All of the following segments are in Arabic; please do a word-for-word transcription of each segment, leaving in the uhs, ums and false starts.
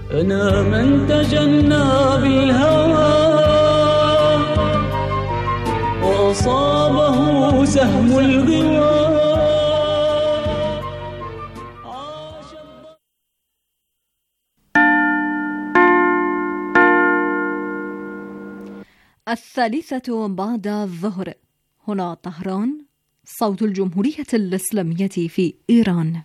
أنا من تجنى بالهوى وأصابه سهم الغوى. الثالثة بعد الظهر، هنا طهران، صوت الجمهورية الإسلامية في إيران.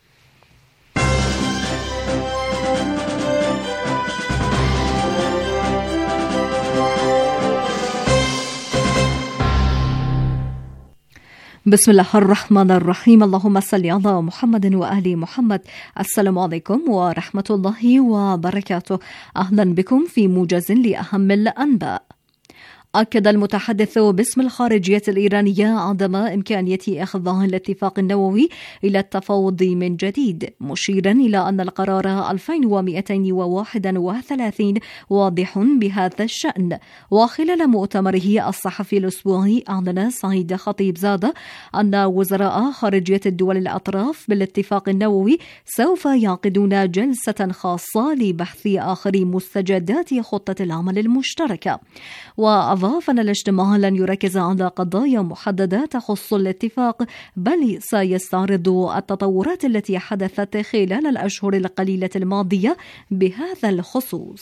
بسم الله الرحمن الرحيم. اللهم صل على محمد وآل محمد. السلام عليكم ورحمة الله وبركاته. أهلا بكم في موجز لأهم الأنباء. أكد المتحدث باسم الخارجية الإيرانية عدم إمكانية إخضاع الاتفاق النووي إلى التفاوض من جديد، مشيرا إلى أن القرار ألفين ومئتين وواحد وثلاثين واضح بهذا الشأن. وخلال مؤتمره الصحفي الأسبوعي، أعلن سعيد خطيبزادة أن وزراء خارجية الدول الأطراف بالاتفاق النووي سوف يعقدون جلسة خاصة لبحث آخر مستجدات خطة العمل المشتركة. وأضاف أن الاجتماع لن يركز على قضايا محددة تخص الاتفاق، بل سيستعرض التطورات التي حدثت خلال الأشهر القليلة الماضية بهذا الخصوص.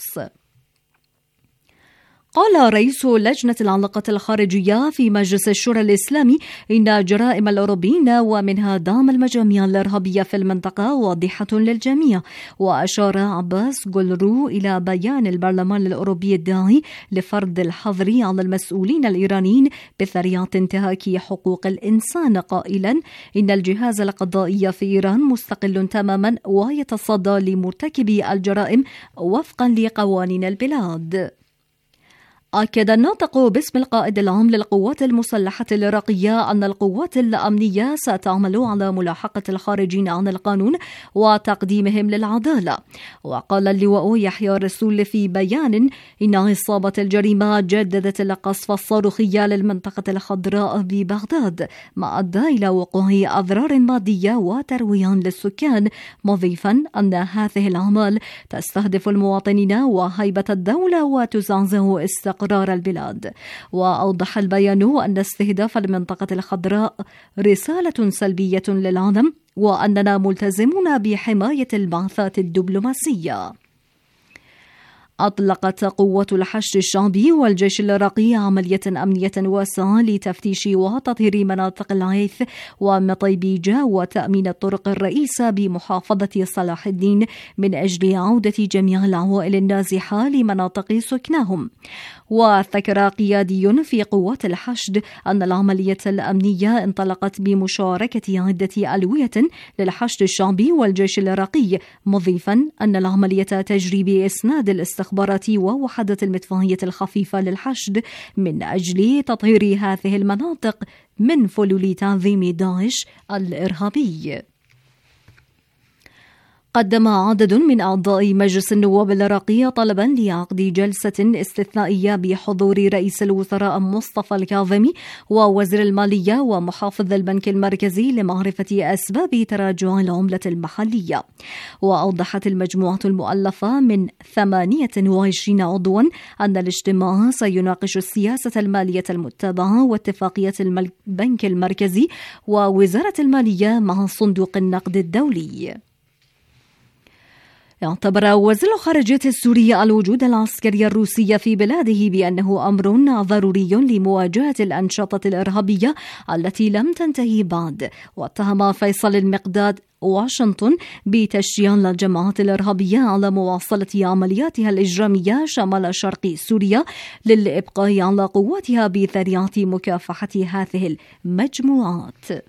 قال رئيس لجنة العلاقات الخارجية في مجلس الشورى الإسلامي إن جرائم الأوروبيين ومنها دعم المجاميع الإرهابية في المنطقة واضحة للجميع. وأشار عباس غولرو إلى بيان البرلمان الأوروبي الداعي لفرض الحظر على المسؤولين الإيرانيين بذريعة انتهاك حقوق الإنسان، قائلا إن الجهاز القضائي في إيران مستقل تماما ويتصدى لمرتكبي الجرائم وفقا لقوانين البلاد. أكد الناطق باسم القائد العام للقوات المسلحة العراقية أن القوات الأمنية ستعمل على ملاحقة الخارجين عن القانون وتقديمهم للعدالة. وقال اللواء يحيى رسول في بيان إن عصابة الجريمة جددت القصف الصاروخي للمنطقة الخضراء ببغداد، ما أدى إلى وقوع أضرار مادية وترويع للسكان، مضيفا أن هذه الأعمال تستهدف المواطنين وهيبة الدولة وتزعزع استقرار قرار البلاد. وأوضح البيان أن استهداف المنطقة الخضراء رسالة سلبية للعالم، وأننا ملتزمون بحماية البعثات الدبلوماسية. أطلقت قوة الحشد الشعبي والجيش العراقي عملية أمنية واسعة لتفتيش وتطهير مناطق العيث ومطيبيجة وتأمين الطرق الرئيسة بمحافظة صلاح الدين من أجل عودة جميع العوائل النازحة لمناطق سكنهم. وذكر قيادي في قوات الحشد أن العملية الأمنية انطلقت بمشاركة عدة ألوية للحشد الشعبي والجيش العراقي، مضيفا أن العملية تجري بإسناد الاستخبارات ووحدة المدفعية الخفيفة للحشد من أجل تطهير هذه المناطق من فلول تنظيم داعش الإرهابي. قدم عدد من أعضاء مجلس النواب العراقي طلبا لعقد جلسة استثنائية بحضور رئيس الوزراء مصطفى الكاظمي ووزير المالية ومحافظ البنك المركزي لمعرفة أسباب تراجع العملة المحلية. وأوضحت المجموعة المؤلفة من ثمانية وعشرين عضوا أن الاجتماع سيناقش السياسة المالية المتبعة واتفاقية البنك المركزي ووزارة المالية مع صندوق النقد الدولي. اعتبر وزير الخارجية السوري الوجود العسكري الروسي في بلاده بأنه أمر ضروري لمواجهة الأنشطة الإرهابية التي لم تنتهي بعد. واتهم فيصل المقداد واشنطن بتشجيع الجماعات الإرهابية على مواصلة عملياتها الإجرامية شمال شرق سوريا للإبقاء على قوتها بذريعة مكافحة هذه المجموعات.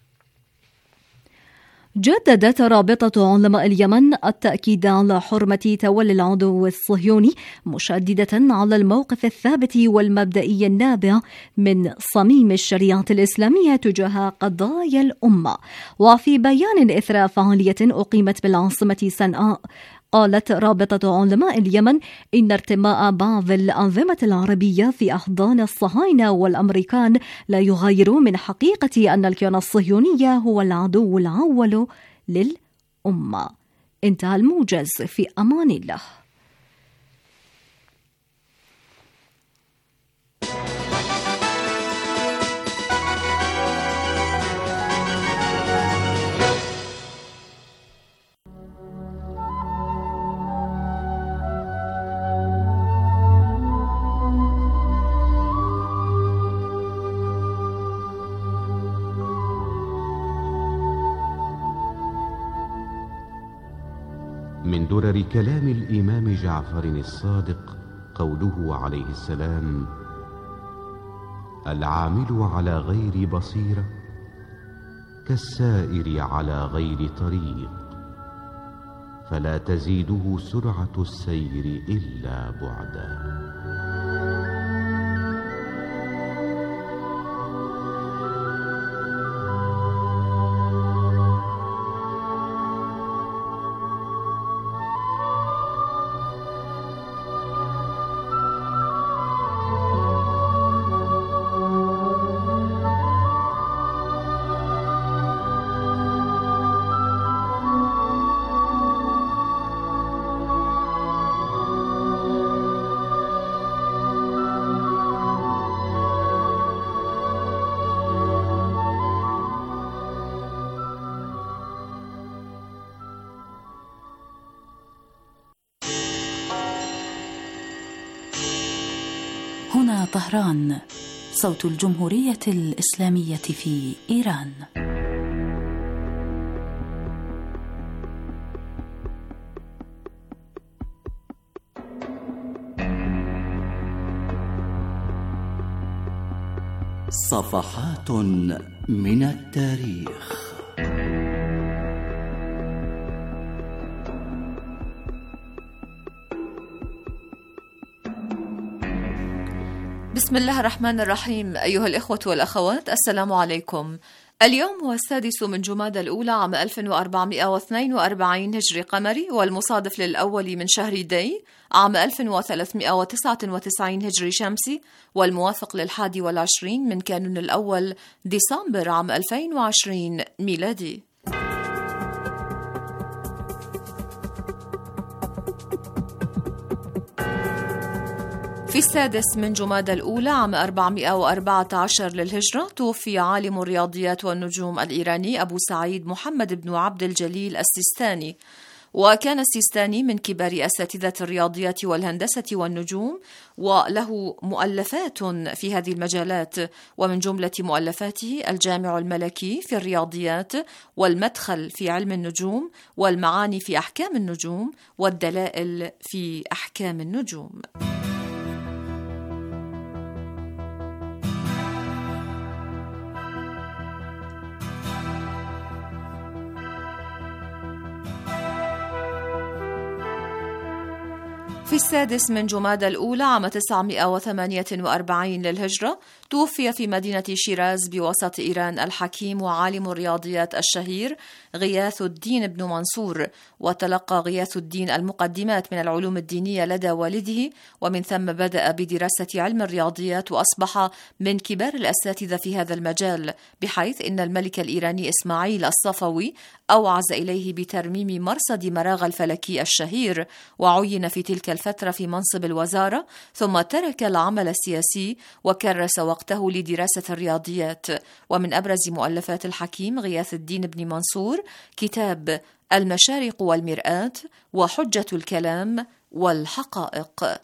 جددت رابطة علماء اليمن التأكيد على حرمة تولي العدو الصهيوني، مشددة على الموقف الثابت والمبدئي النابع من صميم الشريعة الإسلامية تجاه قضايا الأمة. وفي بيان إثر فعالية أقيمت بالعاصمة صنعاء، قالت رابطة علماء اليمن إن ارتماء بعض الأنظمة العربية في أحضان الصهاينة والأمريكان لا يغير من حقيقة أن الكيان الصهيوني هو العدو الأول للأمة. انتهى الموجز، في أمان الله. من درر كلام الإمام جعفر الصادق قوله عليه السلام: العامل على غير بصيرة كالسائر على غير طريق، فلا تزيده سرعة السير إلا بعدا. هنا طهران، صوت الجمهورية الإسلامية في إيران. صفحات من التاريخ. بسم الله الرحمن الرحيم. أيها الإخوة والأخوات، السلام عليكم. اليوم هو السادس من جمادى الأولى عام ألف وأربعمائة واثنين وأربعين هجري قمري، والمصادف للأول من شهر دي عام ألف وثلاثمائة وتسعة وتسعين هجري شمسي، والموافق للحادي والعشرين من كانون الأول ديسمبر عام ألفين وعشرين ميلادي. في السادس من جمادى الأولى عام أربعمائة وأربعة عشر للهجرة توفي عالم الرياضيات والنجوم الإيراني أبو سعيد محمد بن عبد الجليل السيستاني. وكان السيستاني من كبار أساتذة الرياضيات والهندسة والنجوم، وله مؤلفات في هذه المجالات، ومن جملة مؤلفاته الجامع الملكي في الرياضيات، والمدخل في علم النجوم، والمعاني في أحكام النجوم، والدلائل في أحكام النجوم. في السادس من جمادى الأولى عام تسعمائة وثمانية وأربعين للهجرة توفي في مدينة شيراز بوسط إيران الحكيم وعالم الرياضيات الشهير غياث الدين بن منصور. وتلقى غياث الدين المقدمات من العلوم الدينية لدى والده، ومن ثم بدأ بدراسة علم الرياضيات، وأصبح من كبار الأساتذة في هذا المجال، بحيث إن الملك الإيراني إسماعيل الصفوي أوعز إليه بترميم مرصد مراغ الفلكي الشهير، وعين في تلك الفترة في منصب الوزارة، ثم ترك العمل السياسي وكرس وقته لدراسة الرياضيات. ومن أبرز مؤلفات الحكيم غياث الدين بن منصور كتاب المشارق والمرآة، وحجة الكلام، والحقائق.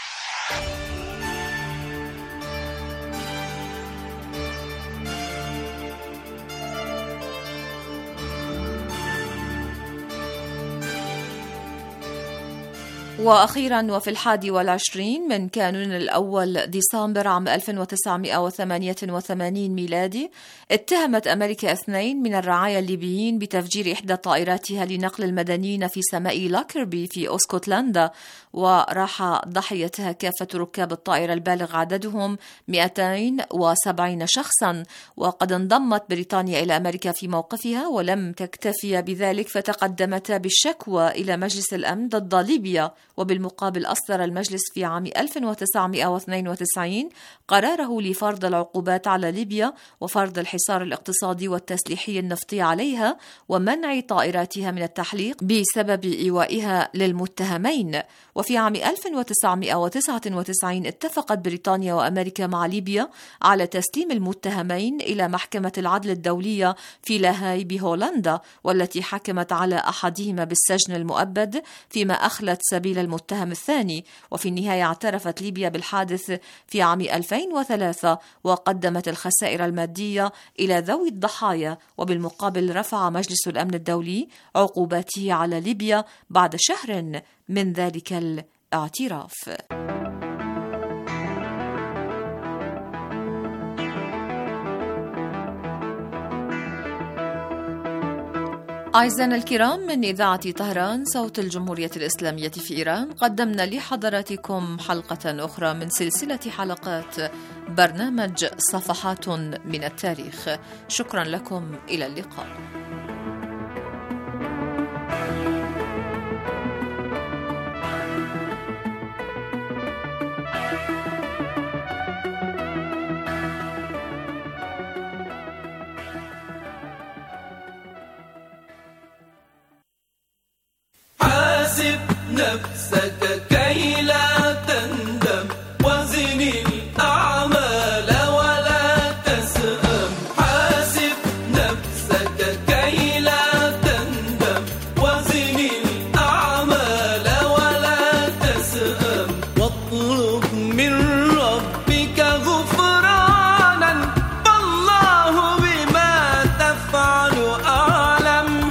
وأخيرا وفي الحادي والعشرين من كانون الأول ديسمبر عام ألف وتسعمائة وثمانية وثمانين ميلادي اتهمت أمريكا اثنين من الرعايا الليبيين بتفجير إحدى طائراتها لنقل المدنيين في سماء لاكربي في اسكتلندا، وراح ضحيتها كافة ركاب الطائرة البالغ عددهم مئتين وسبعين شخصا. وقد انضمت بريطانيا إلى أمريكا في موقفها، ولم تكتفي بذلك فتقدمتا بالشكوى إلى مجلس الأمن ضد ليبيا. وبالمقابل أصدر المجلس في عام ألف وتسعمائة واثنين وتسعين قراره لفرض العقوبات على ليبيا، وفرض الحصار الاقتصادي والتسليحي النفطي عليها، ومنع طائراتها من التحليق بسبب إيوائها للمتهمين. وفي عام ألف وتسعمائة وتسعة وتسعين اتفقت بريطانيا وأمريكا مع ليبيا على تسليم المتهمين إلى محكمة العدل الدولية في لاهاي بهولندا، والتي حكمت على أحدهما بالسجن المؤبد، فيما أخلت سبيل قتيل المتهم الثاني. وفي النهاية اعترفت ليبيا بالحادث في عام ألفين وثلاثة وقدمت الخسائر المادية إلى ذوي الضحايا، وبالمقابل رفع مجلس الأمن الدولي عقوباته على ليبيا بعد شهر من ذلك الاعتراف. أعزائنا الكرام، من إذاعة طهران صوت الجمهورية الإسلامية في إيران، قدمنا لحضراتكم حلقة أخرى من سلسلة حلقات برنامج صفحات من التاريخ. شكرا لكم، إلى اللقاء. حاسب نفسك كي لا تندم، وزن الأعمال ولا تسأم. حاسب نفسك كي لا تندم، وزن الأعمال ولا تسأم. واطلب من ربك غفرانا، فالله بما تفعل أعلم.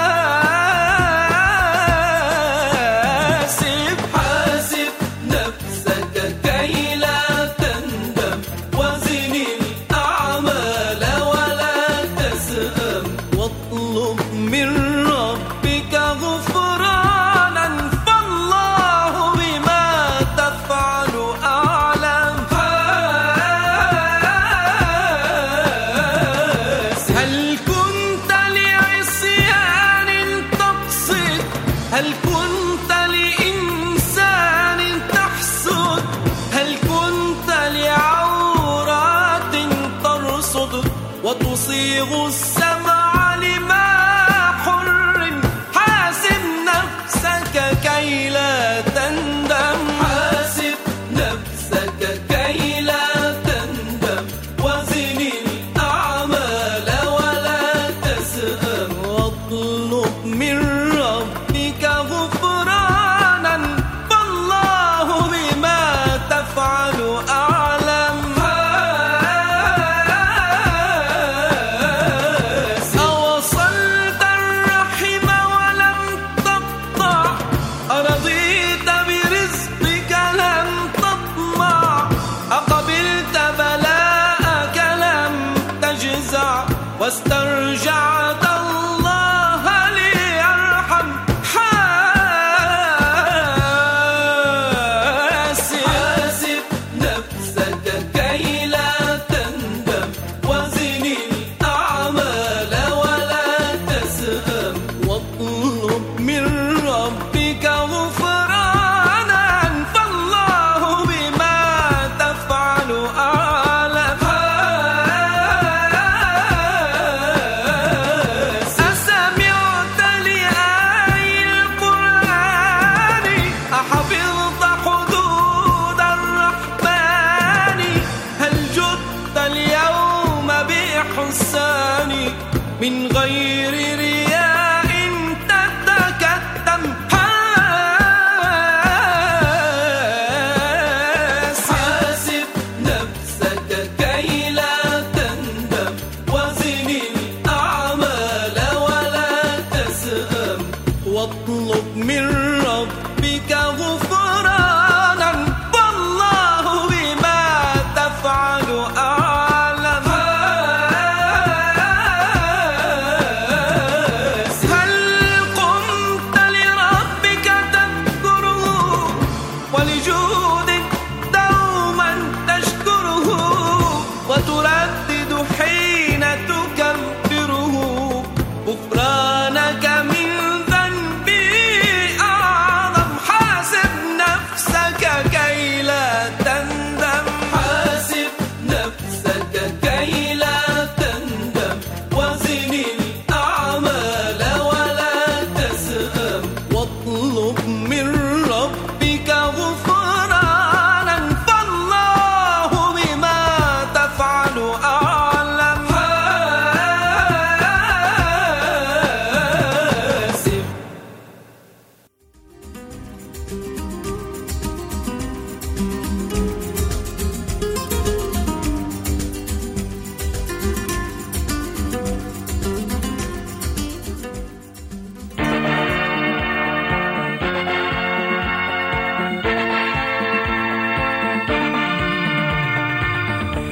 وتصيغ السمع لما حرم. حاسب نفسك كي لا تندم، حاسب نفسك كي لا تندم، وزن الأعمال ولا تسأم. واطلب من ربك غفرانا، فالله بما تفعل أعلم. واسترجعت الله ليرحم. حاسب حاسب نفسك كي لا تندم، وزن الأعمال ولا تسأم. واطلب من ربك غفرانا، فالله بما تفعل أعلم.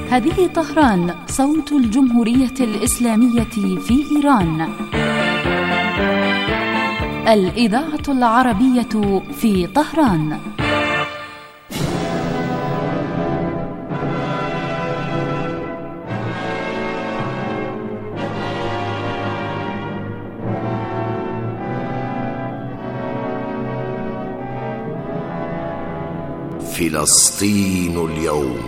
هذه طهران، صوت الجمهورية الإسلامية في إيران. الإذاعة العربية في طهران. فلسطين اليوم.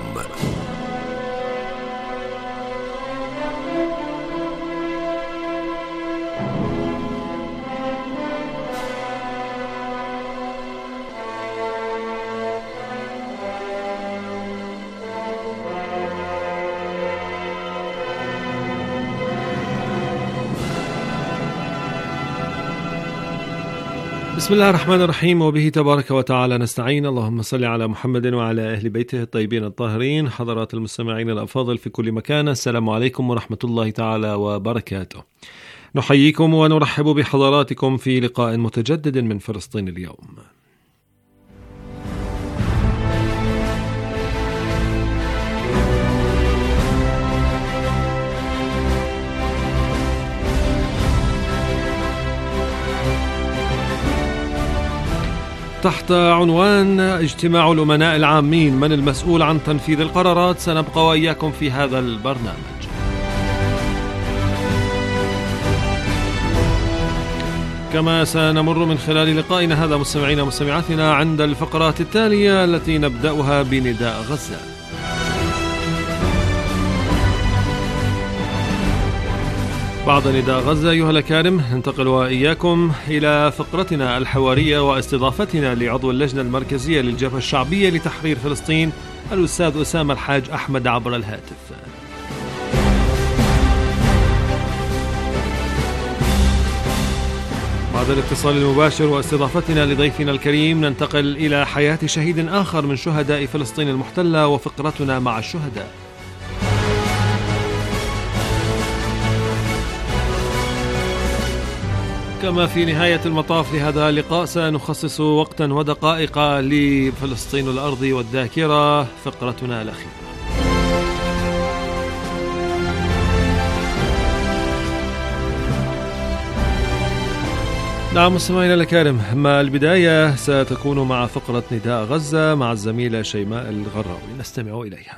بسم الله الرحمن الرحيم، وبه تبارك وتعالى نستعين. اللهم صل على محمد وعلى أهل بيته الطيبين الطاهرين. حضرات المستمعين الأفاضل في كل مكان، السلام عليكم ورحمة الله تعالى وبركاته. نحييكم ونرحب بحضراتكم في لقاء متجدد من فلسطين اليوم. تحت عنوان اجتماع الأمناء العامين، من المسؤول عن تنفيذ القرارات؟ سنبقى وإياكم في هذا البرنامج. كما سنمر من خلال لقائنا هذا مستمعينا ومستمعاتنا عند الفقرات التالية التي نبدأها بنداء غزة. بعد نداء غزة أيها الأكارم، ننتقل وإياكم إلى فقرتنا الحوارية واستضافتنا لعضو اللجنة المركزية للجبهة الشعبية لتحرير فلسطين الأستاذ أسامة الحاج أحمد عبر الهاتف. بعد الاتصال المباشر واستضافتنا لضيفنا الكريم، ننتقل إلى حياة شهيد آخر من شهداء فلسطين المحتلة وفقرتنا مع الشهداء. كما في نهاية المطاف لهذا اللقاء سنخصص وقتا ودقائق لفلسطين الأرض والذاكرة، فقرتنا الأخيرة. نعم مستمعينا الكرام، ما البداية ستكون مع فقرة نداء غزة مع الزميلة شيماء الغراوي، نستمع إليها.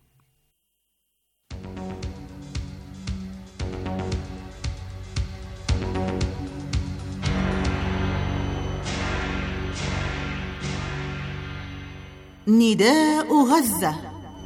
نداء غزة.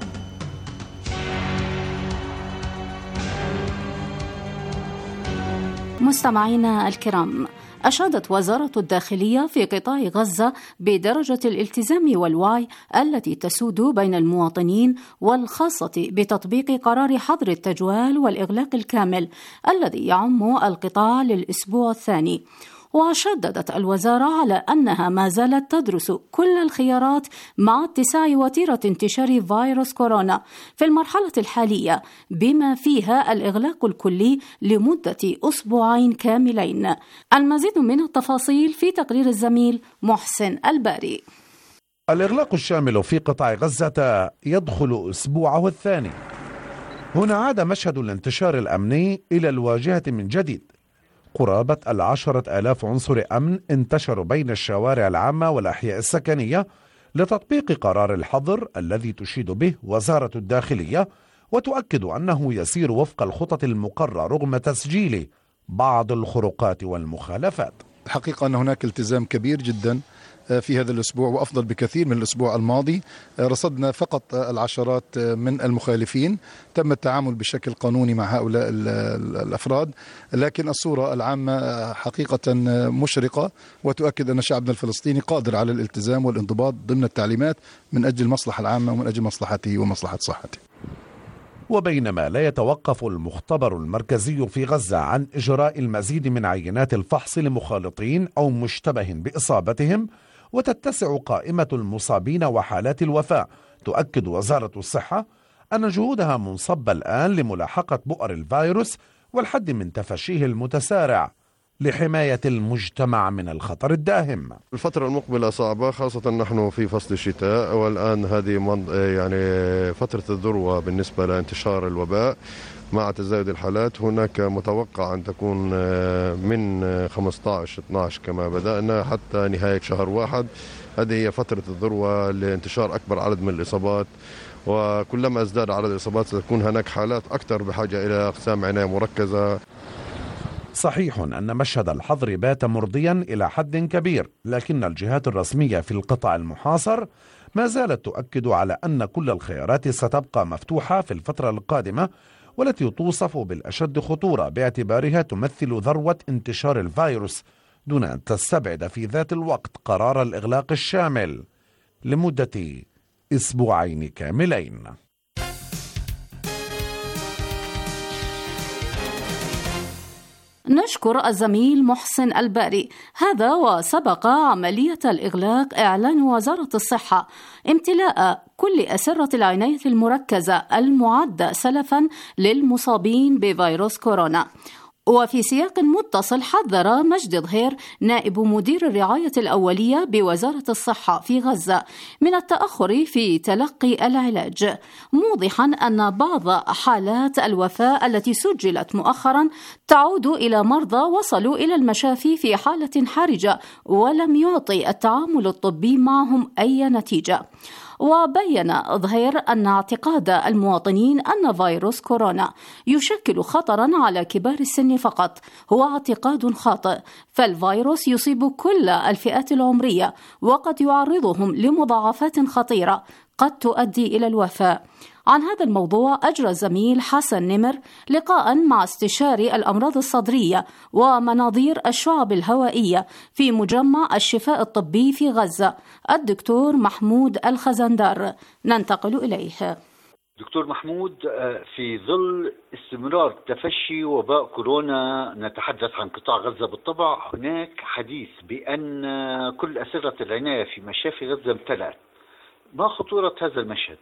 مستمعينا الكرام، أشادت وزارة الداخلية في قطاع غزة بدرجة الالتزام والوعي التي تسود بين المواطنين، والخاصة بتطبيق قرار حظر التجوال والإغلاق الكامل الذي يعم القطاع للأسبوع الثاني. وشددت الوزارة على أنها ما زالت تدرس كل الخيارات مع اتساع وتيرة انتشار فيروس كورونا في المرحلة الحالية، بما فيها الإغلاق الكلي لمدة أسبوعين كاملين. المزيد من التفاصيل في تقرير الزميل محسن الباري. الإغلاق الشامل في قطاع غزة يدخل أسبوعه الثاني. هنا عاد مشهد الانتشار الأمني إلى الواجهة من جديد. قرابة العشرة آلاف عنصر أمن انتشروا بين الشوارع العامة والأحياء السكنية لتطبيق قرار الحظر الذي تشيد به وزارة الداخلية، وتؤكد أنه يسير وفق الخطط المقررة رغم تسجيل بعض الخروقات والمخالفات. الحقيقة أن هناك التزام كبير جدا في هذا الأسبوع، وأفضل بكثير من الأسبوع الماضي. رصدنا فقط العشرات من المخالفين، تم التعامل بشكل قانوني مع هؤلاء الأفراد، لكن الصورة العامة حقيقة مشرقة، وتؤكد أن شعبنا الفلسطيني قادر على الالتزام والانضباط ضمن التعليمات من أجل المصلحة العامة ومن أجل مصلحته ومصلحة صحته. وبينما لا يتوقف المختبر المركزي في غزة عن إجراء المزيد من عينات الفحص لمخالطين أو مشتبه بإصابتهم، وتتسع قائمة المصابين وحالات الوفاة، تؤكد وزارة الصحة أن جهودها منصبة الآن لملاحقة بؤر الفيروس والحد من تفشيه المتسارع، لحماية المجتمع من الخطر الداهم. الفترة المقبلة صعبة، خاصة نحن في فصل الشتاء، والآن هذه يعني فترة الذروة بالنسبة لانتشار الوباء مع تزايد الحالات. هناك متوقع أن تكون من خمسة عشر اثني عشر كما بدأنا حتى نهاية شهر واحد. هذه هي فترة الذروة لانتشار أكبر عدد من الإصابات، وكلما ازداد عدد الإصابات ستكون هناك حالات أكثر بحاجة إلى أقسام عناية مركزة. صحيح أن مشهد الحظر بات مرضيا إلى حد كبير، لكن الجهات الرسمية في القطاع المحاصر ما زالت تؤكد على أن كل الخيارات ستبقى مفتوحة في الفترة القادمة، والتي توصف بالأشد خطورة باعتبارها تمثل ذروة انتشار الفيروس، دون أن تستبعد في ذات الوقت قرار الإغلاق الشامل لمدة أسبوعين كاملين. نشكر الزميل محسن الباري. هذا وسبق عملية الإغلاق إعلان وزارة الصحة امتلاء كل أسرة العناية المركزة المعدة سلفا للمصابين بفيروس كورونا. وفي سياق متصل حذر مجدي ظهير نائب مدير الرعاية الأولية بوزارة الصحة في غزة من التأخر في تلقي العلاج، موضحا أن بعض حالات الوفاة التي سجلت مؤخرا تعود إلى مرضى وصلوا إلى المشافي في حالة حرجة ولم يعطي التعامل الطبي معهم أي نتيجة. وبين ظهير أن اعتقاد المواطنين أن فيروس كورونا يشكل خطرا على كبار السن فقط هو اعتقاد خاطئ، فالفيروس يصيب كل الفئات العمرية وقد يعرضهم لمضاعفات خطيرة قد تؤدي إلى الوفاة. عن هذا الموضوع أجرى الزميل حسن نمر لقاء مع استشاري الأمراض الصدرية ومناظير الشعب الهوائية في مجمع الشفاء الطبي في غزة الدكتور محمود الخزندار. ننتقل إليه. دكتور محمود، في ظل استمرار تفشي وباء كورونا، نتحدث عن قطاع غزة بالطبع، هناك حديث بأن كل أسرة العناية في مشافي غزة امتلأت. ما خطورة هذا المشهد؟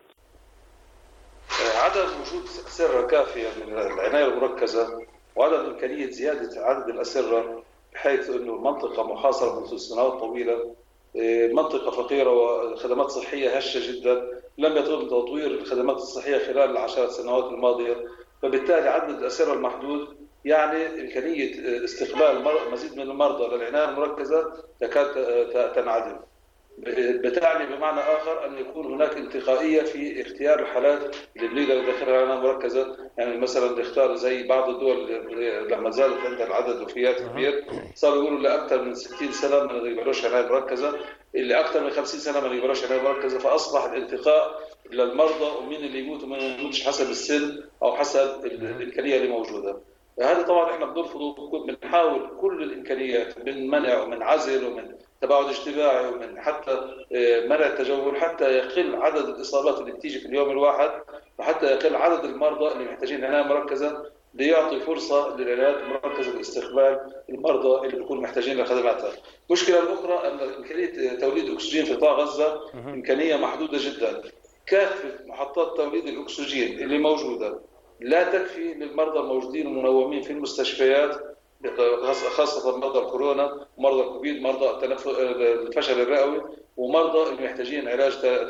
عدم وجود أسرة كافية من العناية المركزة وعدم إمكانية زيادة عدد الأسرة، بحيث أنه المنطقة محاصرة منذ سنوات طويلة، منطقة فقيرة وخدمات صحية هشة جدا، لم يتم تطوير الخدمات الصحية خلال العشرات السنوات الماضية، فبالتالي عدد الأسرة المحدود يعني إمكانية استقبال مزيد من المرضى للعناية المركزة تكاد تنعدم. بتعني بمعنى آخر أن يكون هناك انتقائية في اختيار الحالات اللي بنقدر ندخلها عناية مركزة. يعني مثلا نختار زي بعض الدول لما زالت عندها العدد وفيات كبير، صاروا يقولوا لأكثر من ستين سنة ما يقبلوش عناية مركزة، اللي أكثر من خمسين سنة ما يقبلوش عناية مركزة، فأصبح الانتقاء للمرضى ومين اللي يموت ومين اللي يموتش حسب السن أو حسب الإمكانية اللي موجودة. هذا طبعا احنا بنرفضه، بنحاول كل الامكانيات من منع ومن عزل ومن تباعد اجتماعي ومن حتى منع التجول، حتى يقل عدد الاصابات اللي بتيجي في اليوم الواحد، وحتى يقل عدد المرضى اللي محتاجين عنايه مركزه، ليعطي فرصه للعنايات المركزه لاستقبال المرضى اللي بيكونوا محتاجين لخدماتها. المشكله الاخرى ان امكانيه توليد اكسجين في قطاع غزه امكانيه محدوده جدا. كافه محطات توليد الاكسجين اللي موجوده لا تكفي للمرضى الموجودين المنومين في المستشفيات، خاصة مرضى الكورونا، مرضى الكوفيد، مرضى الفشل الرئوي، ومرضى المحتاجين علاج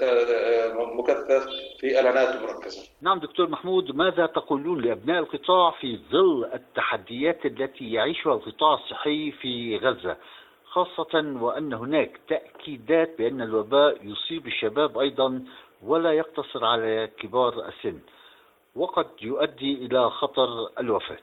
مكثف في العناية المركزة. نعم دكتور محمود، ماذا تقولون لأبناء القطاع في ظل التحديات التي يعيشها القطاع الصحي في غزة، خاصة وأن هناك تأكيدات بأن الوباء يصيب الشباب أيضا ولا يقتصر على كبار السن، وقد يؤدي إلى خطر الوفاة؟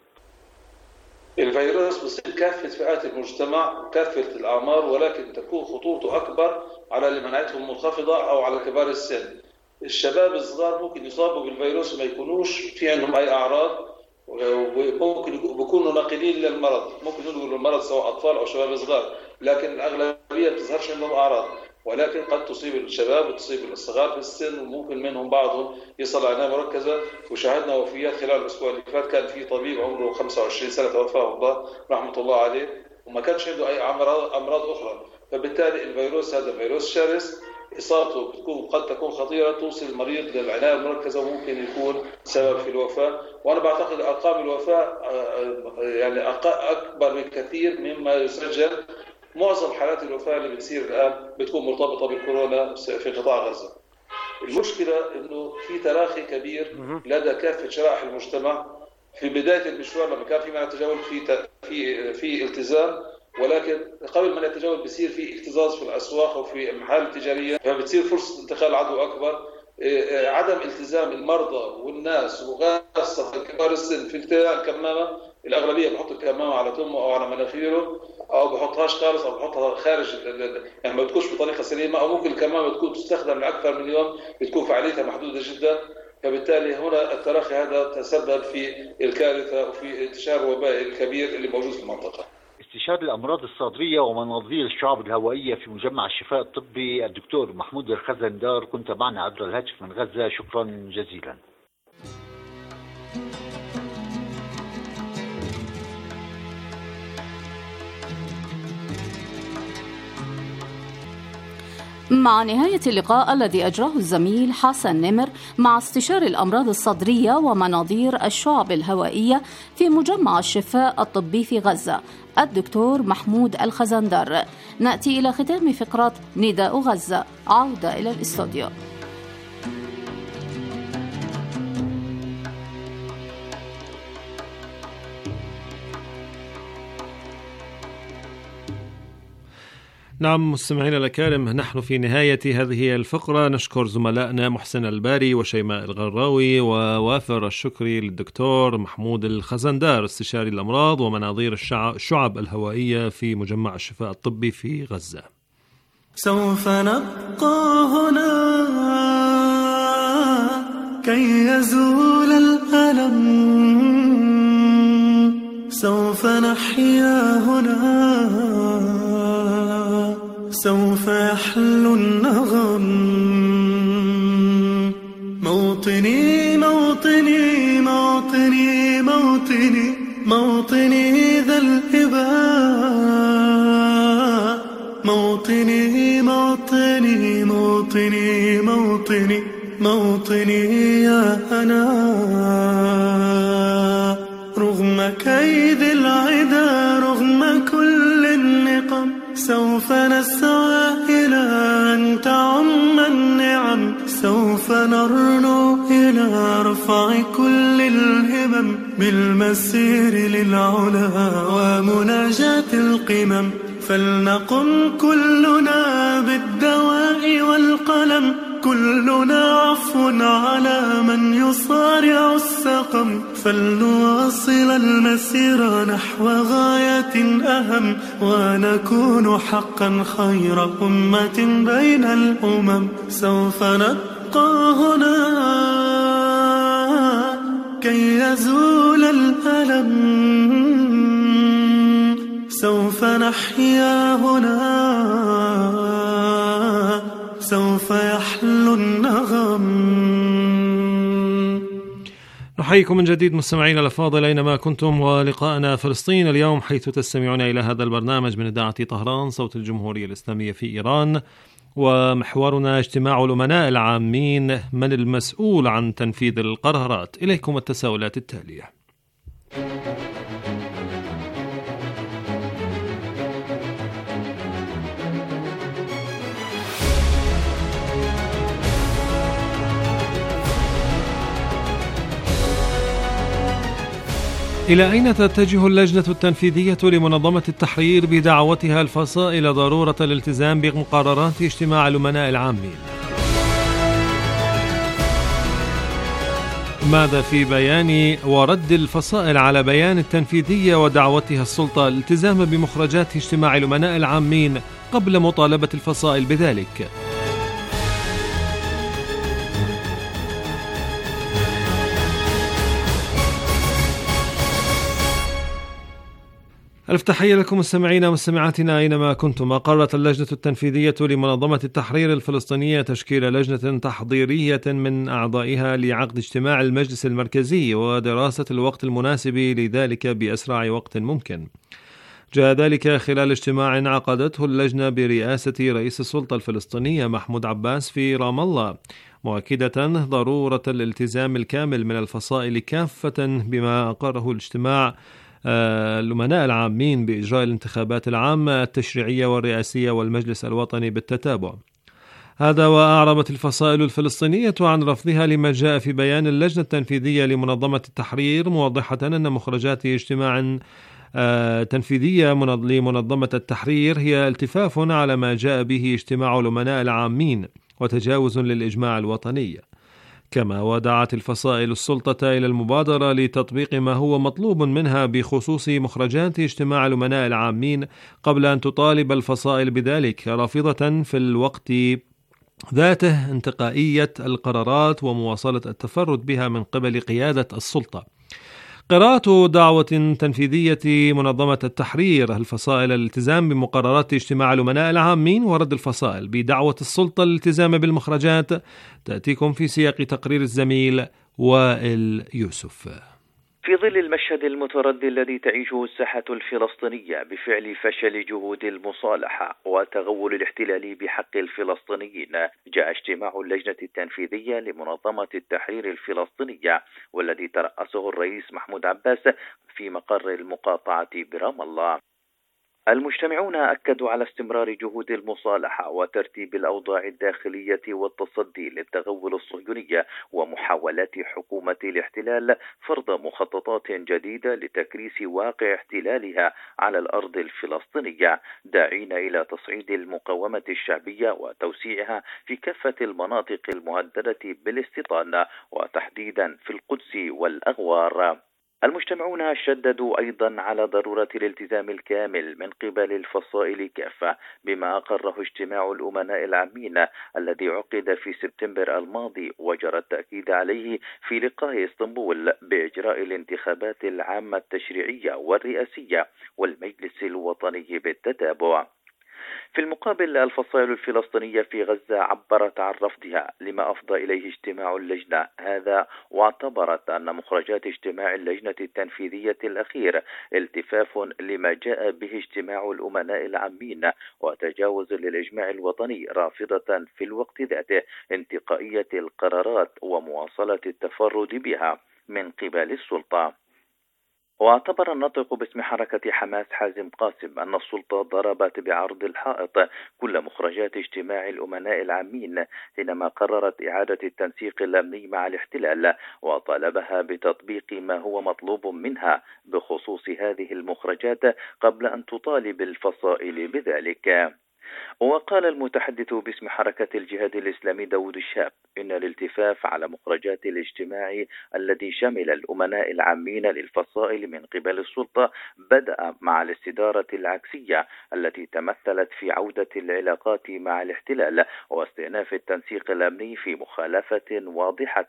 الفيروس بيصيب كافة فئات المجتمع وكافة الأعمار، ولكن تكون خطورته أكبر على اللي مناعتهم منخفضة أو على كبار السن. الشباب الصغار ممكن يصابوا بالفيروس وما يكونوش في عندهم أي أعراض، وممكن بيكونوا ناقلين للمرض، ممكن ينقلوا المرض سواء أطفال أو شباب صغار، لكن الأغلبية ما بتظهرش عندهم أعراض، ولكن قد تصيب الشباب وتصيب الصغار في السن، وممكن منهم بعضهم يصل عناية مركزة. وشاهدنا وفيات خلال الأسبوع اللي فات، كان في طبيب عمره خمسة وعشرين سنة توفاه الله رحمة الله عليه، وما كانش عنده أي أمراض أمراض أخرى. فبالتالي الفيروس هذا فيروس شرس، إصابته بتكون قد تكون خطيرة توصل المريض للعناية المركزة وممكن يكون سبب في الوفاة. وأنا بعتقد أرقام الوفاة يعني أكبر بكثير مما يسجل. معظم حالات الوفاة اللي بتصير الآن بتكون مرتبطة بالكورونا في قطاع غزة. المشكلة إنه في تراخي كبير لدى كافة شرائح المجتمع. في بداية المشوار لما كان في منع التجول في في في التزام، ولكن قبل ما يتجول بصير في اكتظاظ في الأسواق وفي المحال التجارية، فبتصير فرصة انتقال العدوى أكبر. عدم التزام المرضى والناس وخاصة كبار السن في ارتداء الكمامة. الأغلبية بحط الكمامة على تمه أو على مناخيره أو بحطهاش خالص أو بحطها خارج، يعني ما بتكونش بطريقة سليمة، أو ممكن الكمامة تكون تستخدم لأكثر من يوم بتكون فعاليتها محدودة جدا. فبالتالي هنا التراخي هذا تسبب في الكارثة وفي انتشار الوباء الكبير اللي موجود في المنطقة. استشاري الأمراض الصدرية ومناظير الشعب الهوائية في مجمع الشفاء الطبي الدكتور محمود الخزندار، كنت معنا عبر الهاتف من غزة، شكرا جزيلا. مع نهاية اللقاء الذي أجراه الزميل حسن نمر مع استشاري الأمراض الصدرية ومناظير الشعب الهوائية في مجمع الشفاء الطبي في غزة الدكتور محمود الخزندار، نأتي إلى ختام فقرة نداء غزة. عودة إلى الاستوديو. نعم مستمعينا الأكارم، نحن في نهاية هذه الفقرة نشكر زملائنا محسن الباري وشيماء الغراوي، ووافر الشكر للدكتور محمود الخزندار استشاري الأمراض ومناظير الشعب الهوائية في مجمع الشفاء الطبي في غزة. سوف نبقى هنا كي يزول الألم، سوف نحيا هنا، سوف يحلو النغم. موطني موطني موطني موطني موطني ذا الإباء، موطني موطني موطني موطني موطني يا أنا. رغم كيد العدا رغم كل النقم، سوف نسعى إلى أن تعم النعم، سوف نرنو إلى رفع كل الهمم، بالمسير للعلا ومناجاة القمم. فلنقم كلنا بالدواء والقلم، كلنا عفو على من يصارع السقم. فلنواصل المسير نحو غاية أهم، ونكون حقا خير أمة بين الأمم. سوف نبقى هنا كي يزول الألم، سوف نحيا هنا، سوف يحلو النغم. نحييكم من جديد مستمعينا الأفاضل أينما كنتم، ولقاءنا فلسطين اليوم، حيث تستمعون إلى هذا البرنامج من إذاعة طهران صوت الجمهورية الإسلامية في إيران، ومحورنا اجتماع الأمناء العامين، من المسؤول عن تنفيذ القرارات. إليكم التساؤلات التالية. إلى أين تتجه اللجنة التنفيذية لمنظمة التحرير بدعوتها الفصائل ضرورة الالتزام بمقررات اجتماع الأمناء العامين؟ ماذا في بيان ورد الفصائل على بيان التنفيذية ودعوتها السلطة الالتزام بمخرجات اجتماع الأمناء العامين قبل مطالبة الفصائل بذلك؟ ألف تحية لكم مستمعينا ومستمعاتنا أينما كنتم. أقرت اللجنة التنفيذية لمنظمة التحرير الفلسطينية تشكيل لجنة تحضيرية من أعضائها لعقد اجتماع المجلس المركزي ودراسة الوقت المناسب لذلك بأسرع وقت ممكن. جاء ذلك خلال اجتماع عقدته اللجنة برئاسة رئيس السلطة الفلسطينية محمود عباس في رام الله، مؤكدة ضرورة الالتزام الكامل من الفصائل كافة بما أقره الاجتماع الأمناء العامين بإجراء الانتخابات العامة التشريعية والرئاسية والمجلس الوطني بالتتابع. هذا وأعربت الفصائل الفلسطينية عن رفضها لما جاء في بيان اللجنة التنفيذية لمنظمة التحرير، موضحة أن مخرجات اجتماع تنفيذية لمنظمة التحرير هي التفاف على ما جاء به اجتماع الأمناء العامين وتجاوز للإجماع الوطني. كما ودعت الفصائل السلطة إلى المبادرة لتطبيق ما هو مطلوب منها بخصوص مخرجات اجتماع الأمناء العامين قبل أن تطالب الفصائل بذلك، رافضة في الوقت ذاته انتقائية القرارات ومواصلة التفرد بها من قبل قيادة السلطة. قراءة دعوة تنفيذية منظمة التحرير الفصائل الالتزام بمقررات اجتماع الأمناء العامين ورد الفصائل بدعوة السلطة الالتزام بالمخرجات تأتيكم في سياق تقرير الزميل وائل يوسف. في ظل المشهد المتردي الذي تعيشه الساحة الفلسطينية بفعل فشل جهود المصالحة وتغول الاحتلال بحق الفلسطينيين، جاء اجتماع اللجنة التنفيذية لمنظمة التحرير الفلسطينية والذي ترأسه الرئيس محمود عباس في مقر المقاطعة برام الله. المجتمعون أكدوا على استمرار جهود المصالحة وترتيب الأوضاع الداخلية والتصدي للتغول الصهيوني ومحاولات حكومة الاحتلال فرض مخططات جديدة لتكريس واقع احتلالها على الأرض الفلسطينية، داعين إلى تصعيد المقاومة الشعبية وتوسيعها في كافة المناطق المهددة بالاستيطان وتحديدا في القدس والأغوار. المجتمعون شددوا أيضا على ضرورة الالتزام الكامل من قبل الفصائل كافة بما أقره اجتماع الأمناء العامين الذي عقد في سبتمبر الماضي وجرى التأكيد عليه في لقاء اسطنبول بإجراء الانتخابات العامة التشريعية والرئاسية والمجلس الوطني بالتتابع. في المقابل الفصائل الفلسطينية في غزة عبرت عن رفضها لما أفضى إليه اجتماع اللجنة هذا، واعتبرت أن مخرجات اجتماع اللجنة التنفيذية الأخير التفاف لما جاء به اجتماع الأمناء العامين وتجاوز للإجماع الوطني، رافضة في الوقت ذاته انتقائية القرارات ومواصلة التفرد بها من قبل السلطة. واعتبر الناطق باسم حركة حماس حازم قاسم أن السلطة ضربت بعرض الحائط كل مخرجات اجتماع الأمناء العامين حينما قررت إعادة التنسيق الأمني مع الاحتلال، وطالبها بتطبيق ما هو مطلوب منها بخصوص هذه المخرجات قبل أن تطالب الفصائل بذلك. وقال المتحدث باسم حركة الجهاد الإسلامي داود الشاب إن الالتفاف على مخرجات الاجتماع الذي شمل الأمناء العامين للفصائل من قبل السلطة بدأ مع الاستدارة العكسية التي تمثلت في عودة العلاقات مع الاحتلال واستئناف التنسيق الأمني في مخالفة واضحة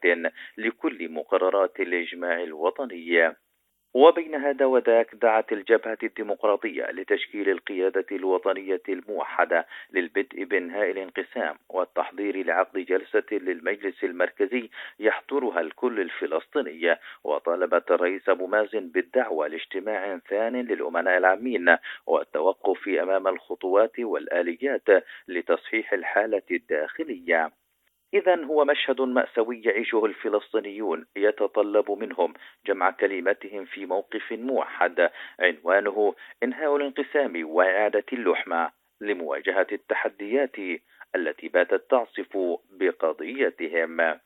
لكل مقررات الإجماع الوطني. وبين هذا وذاك دعت الجبهة الديمقراطية لتشكيل القيادة الوطنية الموحدة للبدء بإنهاء الانقسام والتحضير لعقد جلسة للمجلس المركزي يحضرها الكل الفلسطيني، وطالبت الرئيس أبو مازن بالدعوة لاجتماع ثان للأمناء العامين والتوقف أمام الخطوات والآليات لتصحيح الحالة الداخلية. إذن هو مشهد مأساوي يعيشه الفلسطينيون يتطلب منهم جمع كلماتهم في موقف موحد عنوانه إنهاء الانقسام وإعادة اللحمة لمواجهة التحديات التي باتت تعصف بقضيتهم.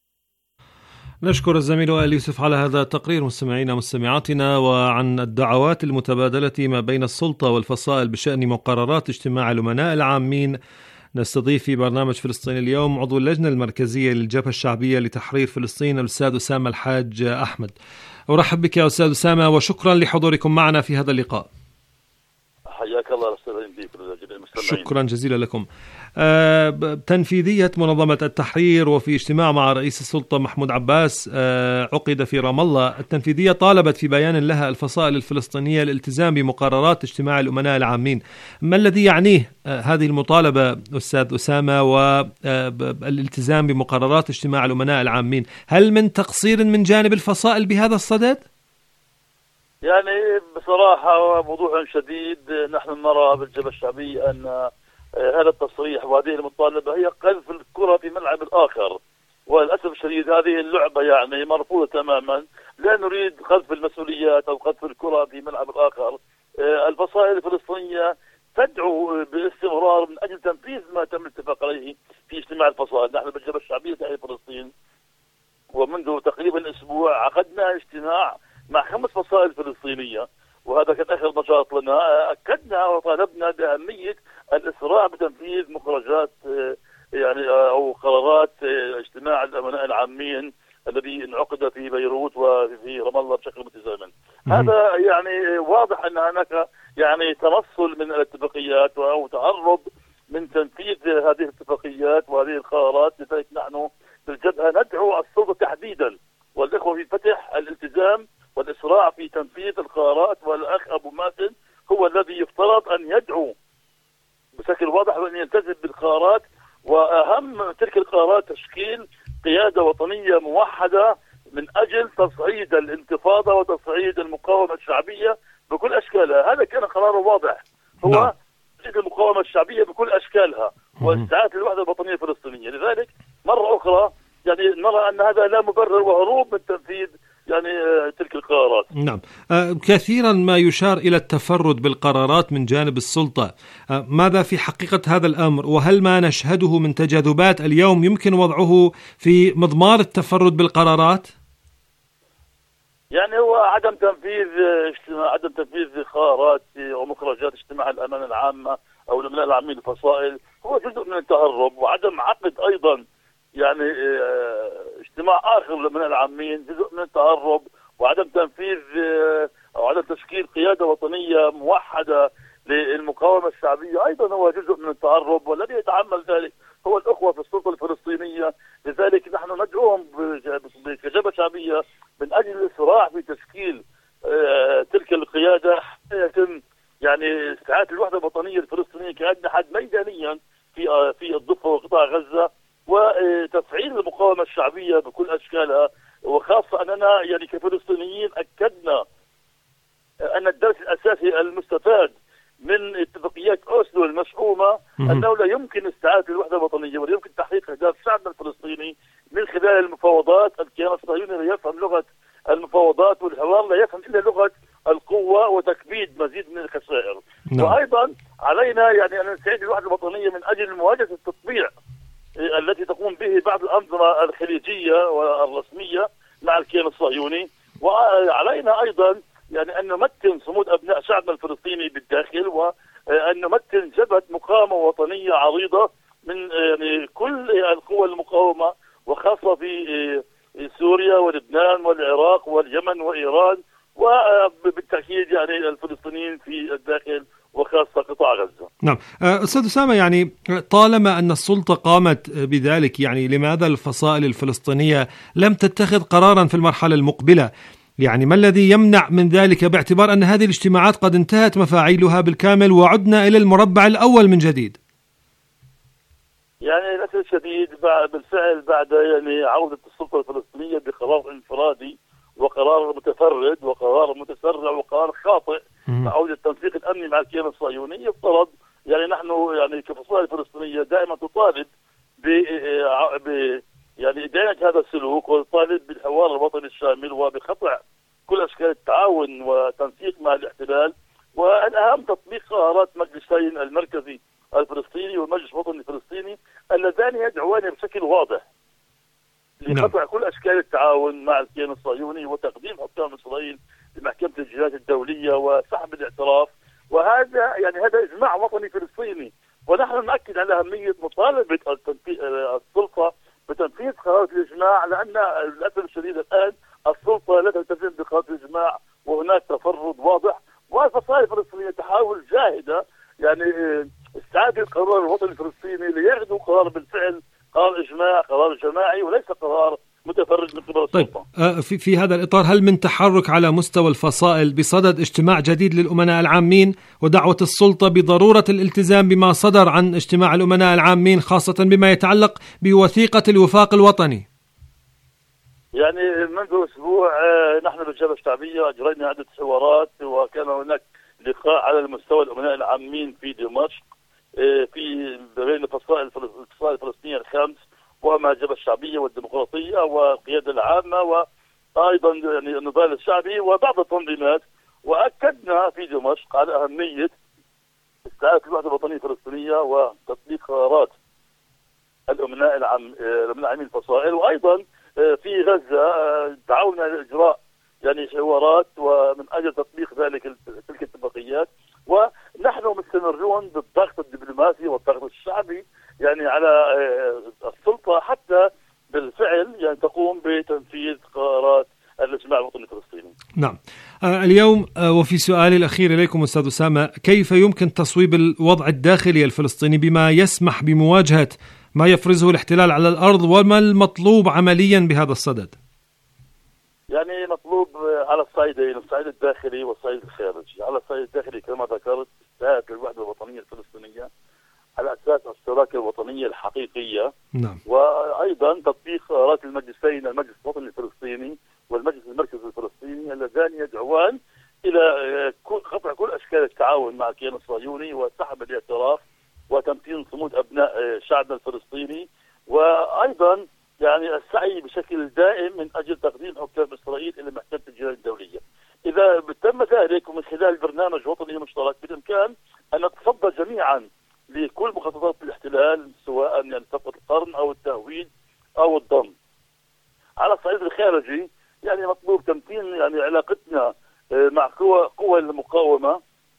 نشكر الزميل وائل يوسف على هذا التقرير. مستمعينا مستمعاتنا، وعن الدعوات المتبادلة ما بين السلطة والفصائل بشأن مقررات اجتماع الأمناء العامين، نستضيف في برنامج فلسطين اليوم عضو اللجنة المركزية للجبهة الشعبية لتحرير فلسطين الأستاذ أسامة الحاج أحمد. أرحب بك يا أستاذ أسامة وشكرا لحضوركم معنا في هذا اللقاء. حياك الله أستاذ بك. شكرا جزيلا لكم. آه تنفيذية منظمة التحرير وفي اجتماع مع رئيس السلطة محمود عباس آه عقد في رام الله، التنفيذية طالبت في بيان لها الفصائل الفلسطينية الالتزام بمقررات اجتماع الأمناء العامين. ما الذي يعنيه آه هذه المطالبة أستاذ أسامة والالتزام بمقررات اجتماع الأمناء العامين؟ هل من تقصير من جانب الفصائل بهذا الصدد؟ يعني بصراحة وبوضوح شديد نحن نرى بالجبهة الشعبية أن هذا التصريح وهذه المطالبة هي قذف الكرة في ملعب الآخر، وللأسف الشديد هذه اللعبة يعني مرفوضة تماما. لا نريد قذف المسؤوليات أو قذف الكرة في ملعب الآخر. الفصائل الفلسطينية تدعو باستمرار من أجل تنفيذ ما تم الاتفاق عليه في اجتماع الفصائل. نحن بالجبهة الشعبية تحرير فلسطين ومنذ تقريبا أسبوع عقدنا اجتماع مع خمس فصائل فلسطينية، وهذا كان آخر نشاط لنا. أكدنا وطالبنا بأهمية الإسراع بتنفيذ مخرجات يعني أو قرارات اجتماع الأمناء العامين الذي انعقد في بيروت وفي رام الله بشكل متزامن. هذا يعني واضح أن هناك يعني تمثل من الاتفاقيات أو تهرب من تنفيذ هذه الاتفاقيات وهذه القرارات. لذلك نحن بالجبهة ندعو السلطة تحديدا والإخوة في فتح الالتزام والإسراع في تنفيذ القرارات، والأخ أبو مازن هو الذي يفترض أن يدعو بشكل واضح وأن يلتزم بالقرارات، وأهم تلك القرارات تشكيل قيادة وطنية موحدة من أجل تصعيد الانتفاضة وتصعيد المقاومة الشعبية بكل أشكالها. هذا كان قرار واضح، هو نعم. تصعيد المقاومة الشعبية بكل أشكالها واستعادة الوحدة الوطنية الفلسطينية. لذلك مرة أخرى يعني نرى أن هذا لا مبرر وهروب من تنفيذ يعني تلك القرارات. نعم. آه كثيرا ما يشار إلى التفرد بالقرارات من جانب السلطة. آه ماذا في حقيقة هذا الأمر، وهل ما نشهده من تجاذبات اليوم يمكن وضعه في مضمار التفرد بالقرارات؟ يعني هو عدم تنفيذ اجتماع عدم تنفيذ قرارات ومخرجات اجتماع الأمانة العامة أو الأمناء العامين الفصائل هو جزء من التهرب، وعدم عقد أيضا يعني اجتماع آخر للأمناء العامين جزء من التهرب، وعدم تنفيذ أو عدم تشكيل قيادة وطنية موحدة للمقاومة الشعبية أيضا هو جزء من التهرب، والذي يتعمل ذلك هو الأخوة في السلطة الفلسطينية. لذلك نحن ندعوهم كجبهة شعبية من أجل الإسراع في تشكيل تلك القيادة حتى يتم يعني استعادة الوحدة الوطنية الفلسطينية كأن حد ميدانيا في في الضفة وقطاع غزة، وتفعيل المقاومة الشعبية بكل أشكالها. وخاصة أننا يعني كفلسطينيين أكدنا أن الدرس الأساسي المستفاد من اتفاقيات أوسلو المشؤومة أنه لا يمكن استعادة الوحدة الوطنية ولا يمكن تحقيق أهداف شعبنا الفلسطيني من خلال المفاوضات. الكيان الصهيوني لا يفهم لغة المفاوضات والحوار، لا يفهم إلا لغة القوة وتكبيد مزيد من الخسائر. نعم. وأيضا علينا يعني أن نستعيد الوحدة الوطنية من أجل مواجهة التطبيع التي تقوم به بعض الأنظمة الخليجية والرسمية مع الكيان الصهيوني. وعلينا أيضا يعني أن نمكن صمود أبناء شعبنا الفلسطيني بالداخل، وأن نمكن جبهة مقاومة وطنية عريضة من يعني كل القوى المقاومة، وخاصة في سوريا ولبنان والعراق واليمن وإيران، وبالتأكيد يعني الفلسطينيين في الداخل وخاصة قطاع غزة. نعم. أستاذ أسامة، يعني طالما أن السلطة قامت بذلك، يعني لماذا الفصائل الفلسطينية لم تتخذ قرارا في المرحلة المقبلة؟ يعني ما الذي يمنع من ذلك باعتبار أن هذه الاجتماعات قد انتهت مفاعيلها بالكامل وعدنا إلى المربع الأول من جديد؟ يعني للأسف الشديد بالفعل بعد يعني عودة السلطة الفلسطينية بقرار انفرادي وقرار متفرد وقرار متسرع وقرار خاطئ مع عودة التنسيق الأمني مع الكيان الصهيوني، يفترض يعني نحن يعني كفصائل فلسطينية دائما تطالب ب يعني إدانة هذا السلوك، وتطالب بالحوار الوطني الشامل وبقطع كل أشكال التعاون وتنسيق مع الاحتلال، والأهم تطبيق قرارات مجلسين المركزي الفلسطيني والمجلس الوطني الفلسطيني اللذان يدعوان بشكل واضح لقطع نعم. كل أشكال التعاون مع الكيان الصهيوني وتقديم حكام إسرائيل لمحكمة الجنايات الدولية وسحب الاعتراف. وهذا يعني هذا إجماع وطني فلسطيني، ونحن نأكد على أهمية مطالبة السلطة بتنفيذ قرارات الإجماع، لأن للأسف الشديد الآن السلطة لا تلتزم بقرارات الإجماع وهناك تفرد واضح، والفصائل الفلسطينية تحاول جاهدة يعني استعادة القرار الوطني الفلسطيني ليأخذوا قرار بالفعل قرار إجماع، قرار جماعي وليس قرار متفرد من قبل السلطة. طيب في في هذا الإطار هل من تحرك على مستوى الفصائل بصدد اجتماع جديد للأمناء العامين ودعوة السلطة بضرورة الالتزام بما صدر عن اجتماع الأمناء العامين، خاصة بما يتعلق بوثيقة الوفاق الوطني؟ يعني منذ أسبوع نحن بالجبهة الشعبية أجرينا عدة حوارات، وكان هناك لقاء على المستوى الأمناء العامين في دمشق في بين الفصائل الفلسطينية الخمس ومع الجبهة الشعبية والديمقراطية والقيادة العامة وأيضا يعني النضال الشعبي وبعض التنظيمات، وأكدنا في دمشق على أهمية استعادة الوحدة الوطنية الفلسطينية وتطبيق قرارات الأمناء العام الأمناء العامين الفصائل. وأيضا في غزة دعونا لإجراء يعني حوارات ومن أجل تطبيق ذلك تلك الاتفاقيات، ونحن مستمرون بالضغط الدبلوماسي والضغط الشعبي يعني على السلطة حتى بالفعل يعني تقوم بتنفيذ قرارات الاجتماع الوطني الفلسطيني. نعم. آه اليوم آه وفي سؤالي الأخير إليكم أستاذ أسامة، كيف يمكن تصويب الوضع الداخلي الفلسطيني بما يسمح بمواجهة ما يفرزه الاحتلال على الأرض، وما المطلوب عمليا بهذا الصدد؟ يعني مطلوب على الصعيدين، الصعيد الداخلي والصعيد الخارجي. على الصعيد الداخلي كما ذكرت استعادة الوحدة الوطنية الفلسطينية على أساس الاشتراك الوطنية الحقيقية. نعم. وأيضا تطبيق قرارات المجلسين، المجلس الوطني الفلسطيني والمجلس المركزي الفلسطيني، اللذان يدعوان إلى قطع كل أشكال التعاون مع الكيان الصهيوني وسحب الاعتراف وتمكين صمود أبناء شعبنا الفلسطيني، وأيضا يعني السعي بشكل دائم من أجل تقديم حكام إسرائيل إلى محكمة الجناية الدولية. إذا تم ذلك ومن خلال برنامج وطني مشترك بالإمكان أن نتصدى جميعا لكل مخططات الاحتلال، سواء يعني صفقة القرن أو التهويد أو الضم. على الصعيد الخارجي يعني مطلوب تمكين يعني علاقتنا مع قوى قوى المقاومة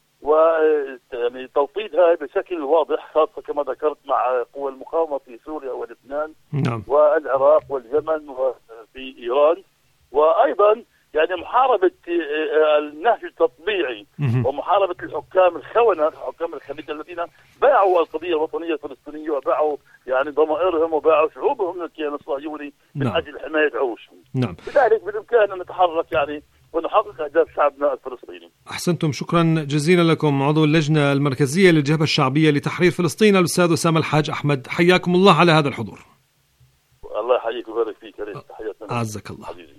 ويعني توطيدها بشكل واضح، خاصة كما ذكرت مع قوى المقاومة في سوريا ولبنان. نعم. والعراق واليمن وفي إيران، وأيضا يعني محاربة النهج التطبيعي ومحاربة الحكام الخونة، الحكام الخليج الذين باعوا القضية الوطنية الفلسطينية وباعوا يعني ضمائرهم وباعوا شعوبهم للكيان الصهيوني من نعم. أجل حماية عروشهم. نعم. لذلك بالإمكان أن نتحرك يعني ونحقق أهداف شعبنا الفلسطيني. أحسنتم، شكرا جزيلا لكم عضو اللجنة المركزية للجبهة الشعبية لتحرير فلسطين الأستاذ أسامة الحاج أحمد، حياكم الله على هذا الحضور. الله يحييك ويبارك فيك. تحياتنا. أعزك الله. حبيبي.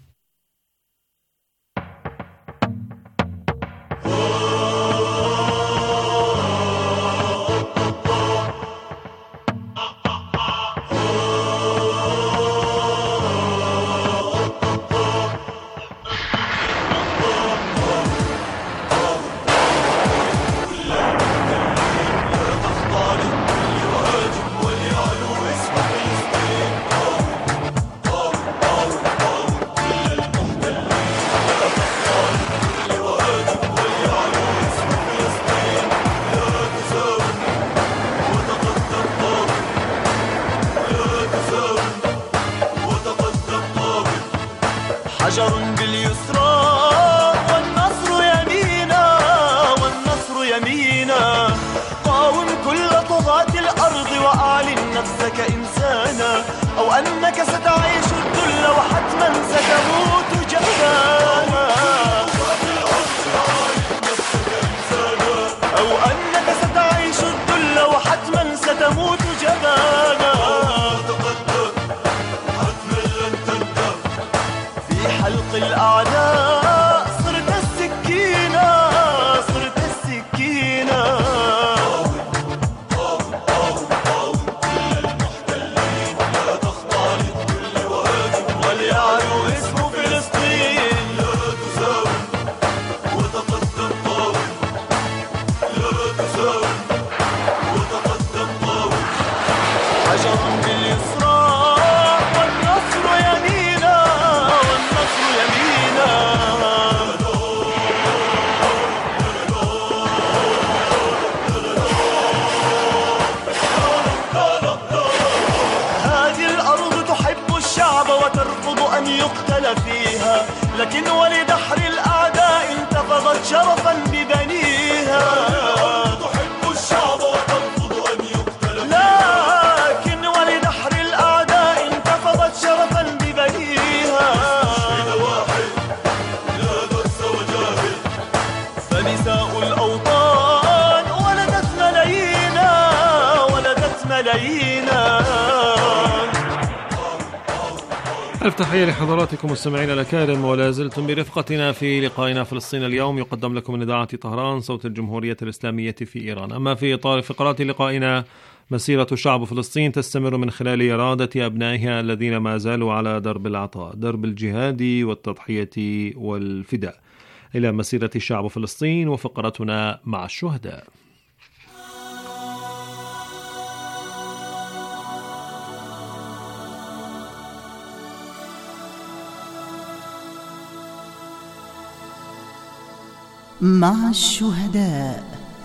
حجر باليسرى والنصر يمينا، والنصر يمينا. قاوم كل طغاة الأرض وأعلن نفسك إنسانا، أو أنك ستعيش الذل وحتما ستموت جبانا، أو أنك ستعيش الذل وحتما ستموت جبانا. حلق الأعداء صرت السكينة، صرت السكينة. لا تختلط كل واجب وليعلو اسم فلسطين. لا تساوم وتقدم قاوم، لا تساوم وتقدم قاوم. حجر باليسرى والنصر يمينا، هذه الأرض تحب الشعب وترفض أن يقتل فيها، لكن ولدحر الأعداء انتفضت شرفا ببنيها. تحب الشعب وترفض أن يقتل فيها، لكن ولدحر الأعداء انتفضت شرفا ببنيها. فنساء الأوطان ولدت ملايينا، ولدت ملايينا. ألف تحية لحضراتكم مستمعينا الأكارم، ولا زلتم برفقتنا في لقائنا فلسطين اليوم، يقدم لكم من إذاعة طهران صوت الجمهورية الإسلامية في إيران. أما في إطار فقرات لقائنا، مسيرة شعب فلسطين تستمر من خلال إرادة أبنائها الذين ما زالوا على درب العطاء، درب الجهاد والتضحية والفداء، إلى مسيرة شعب فلسطين وفقرتنا مع الشهداء. مع الشهداء.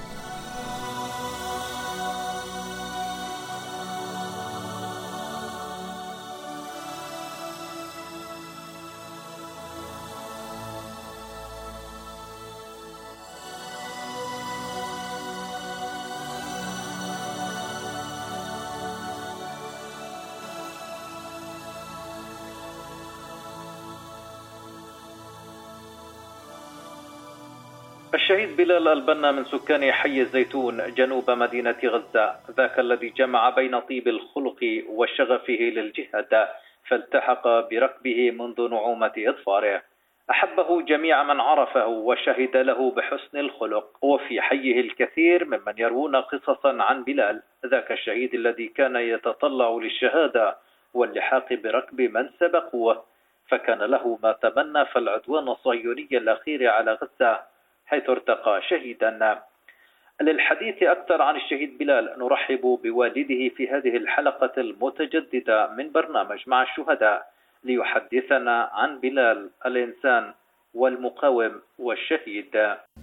الشهيد بلال البنا من سكان حي الزيتون جنوب مدينة غزة، ذاك الذي جمع بين طيب الخلق وشغفه للجهاد، فالتحق بركبه منذ نعومة إظفاره. أحبه جميع من عرفه وشهد له بحسن الخلق، وفي حيه الكثير ممن يروون قصصا عن بلال، ذاك الشهيد الذي كان يتطلع للشهادة واللحاق بركب من سبقوه، فكان له ما تمنى في العدوان الصهيوني الأخير على غزة حيث ارتقى شهيدا. للحديث أكثر عن الشهيد بلال نرحب بوالده في هذه الحلقة المتجددة من برنامج مع الشهداء، ليحدثنا عن بلال الإنسان والمقاوم والشهيد.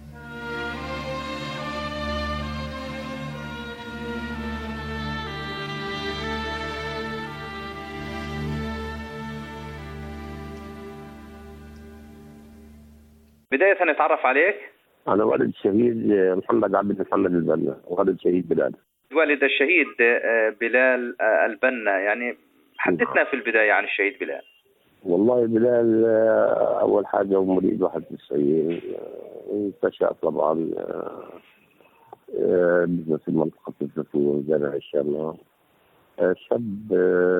بداية نتعرف عليك. أنا والد الشهيد محمد عبد محمد البنا، والد الشهيد بلال. والد الشهيد بلال البنا، يعني حدثنا في البداية عن الشهيد بلال. والله بلال أول حاجة هو مريد واحد وتسعين، انتشأ طبعا بزنس المنطقة الزيتون جامع الشام. شاب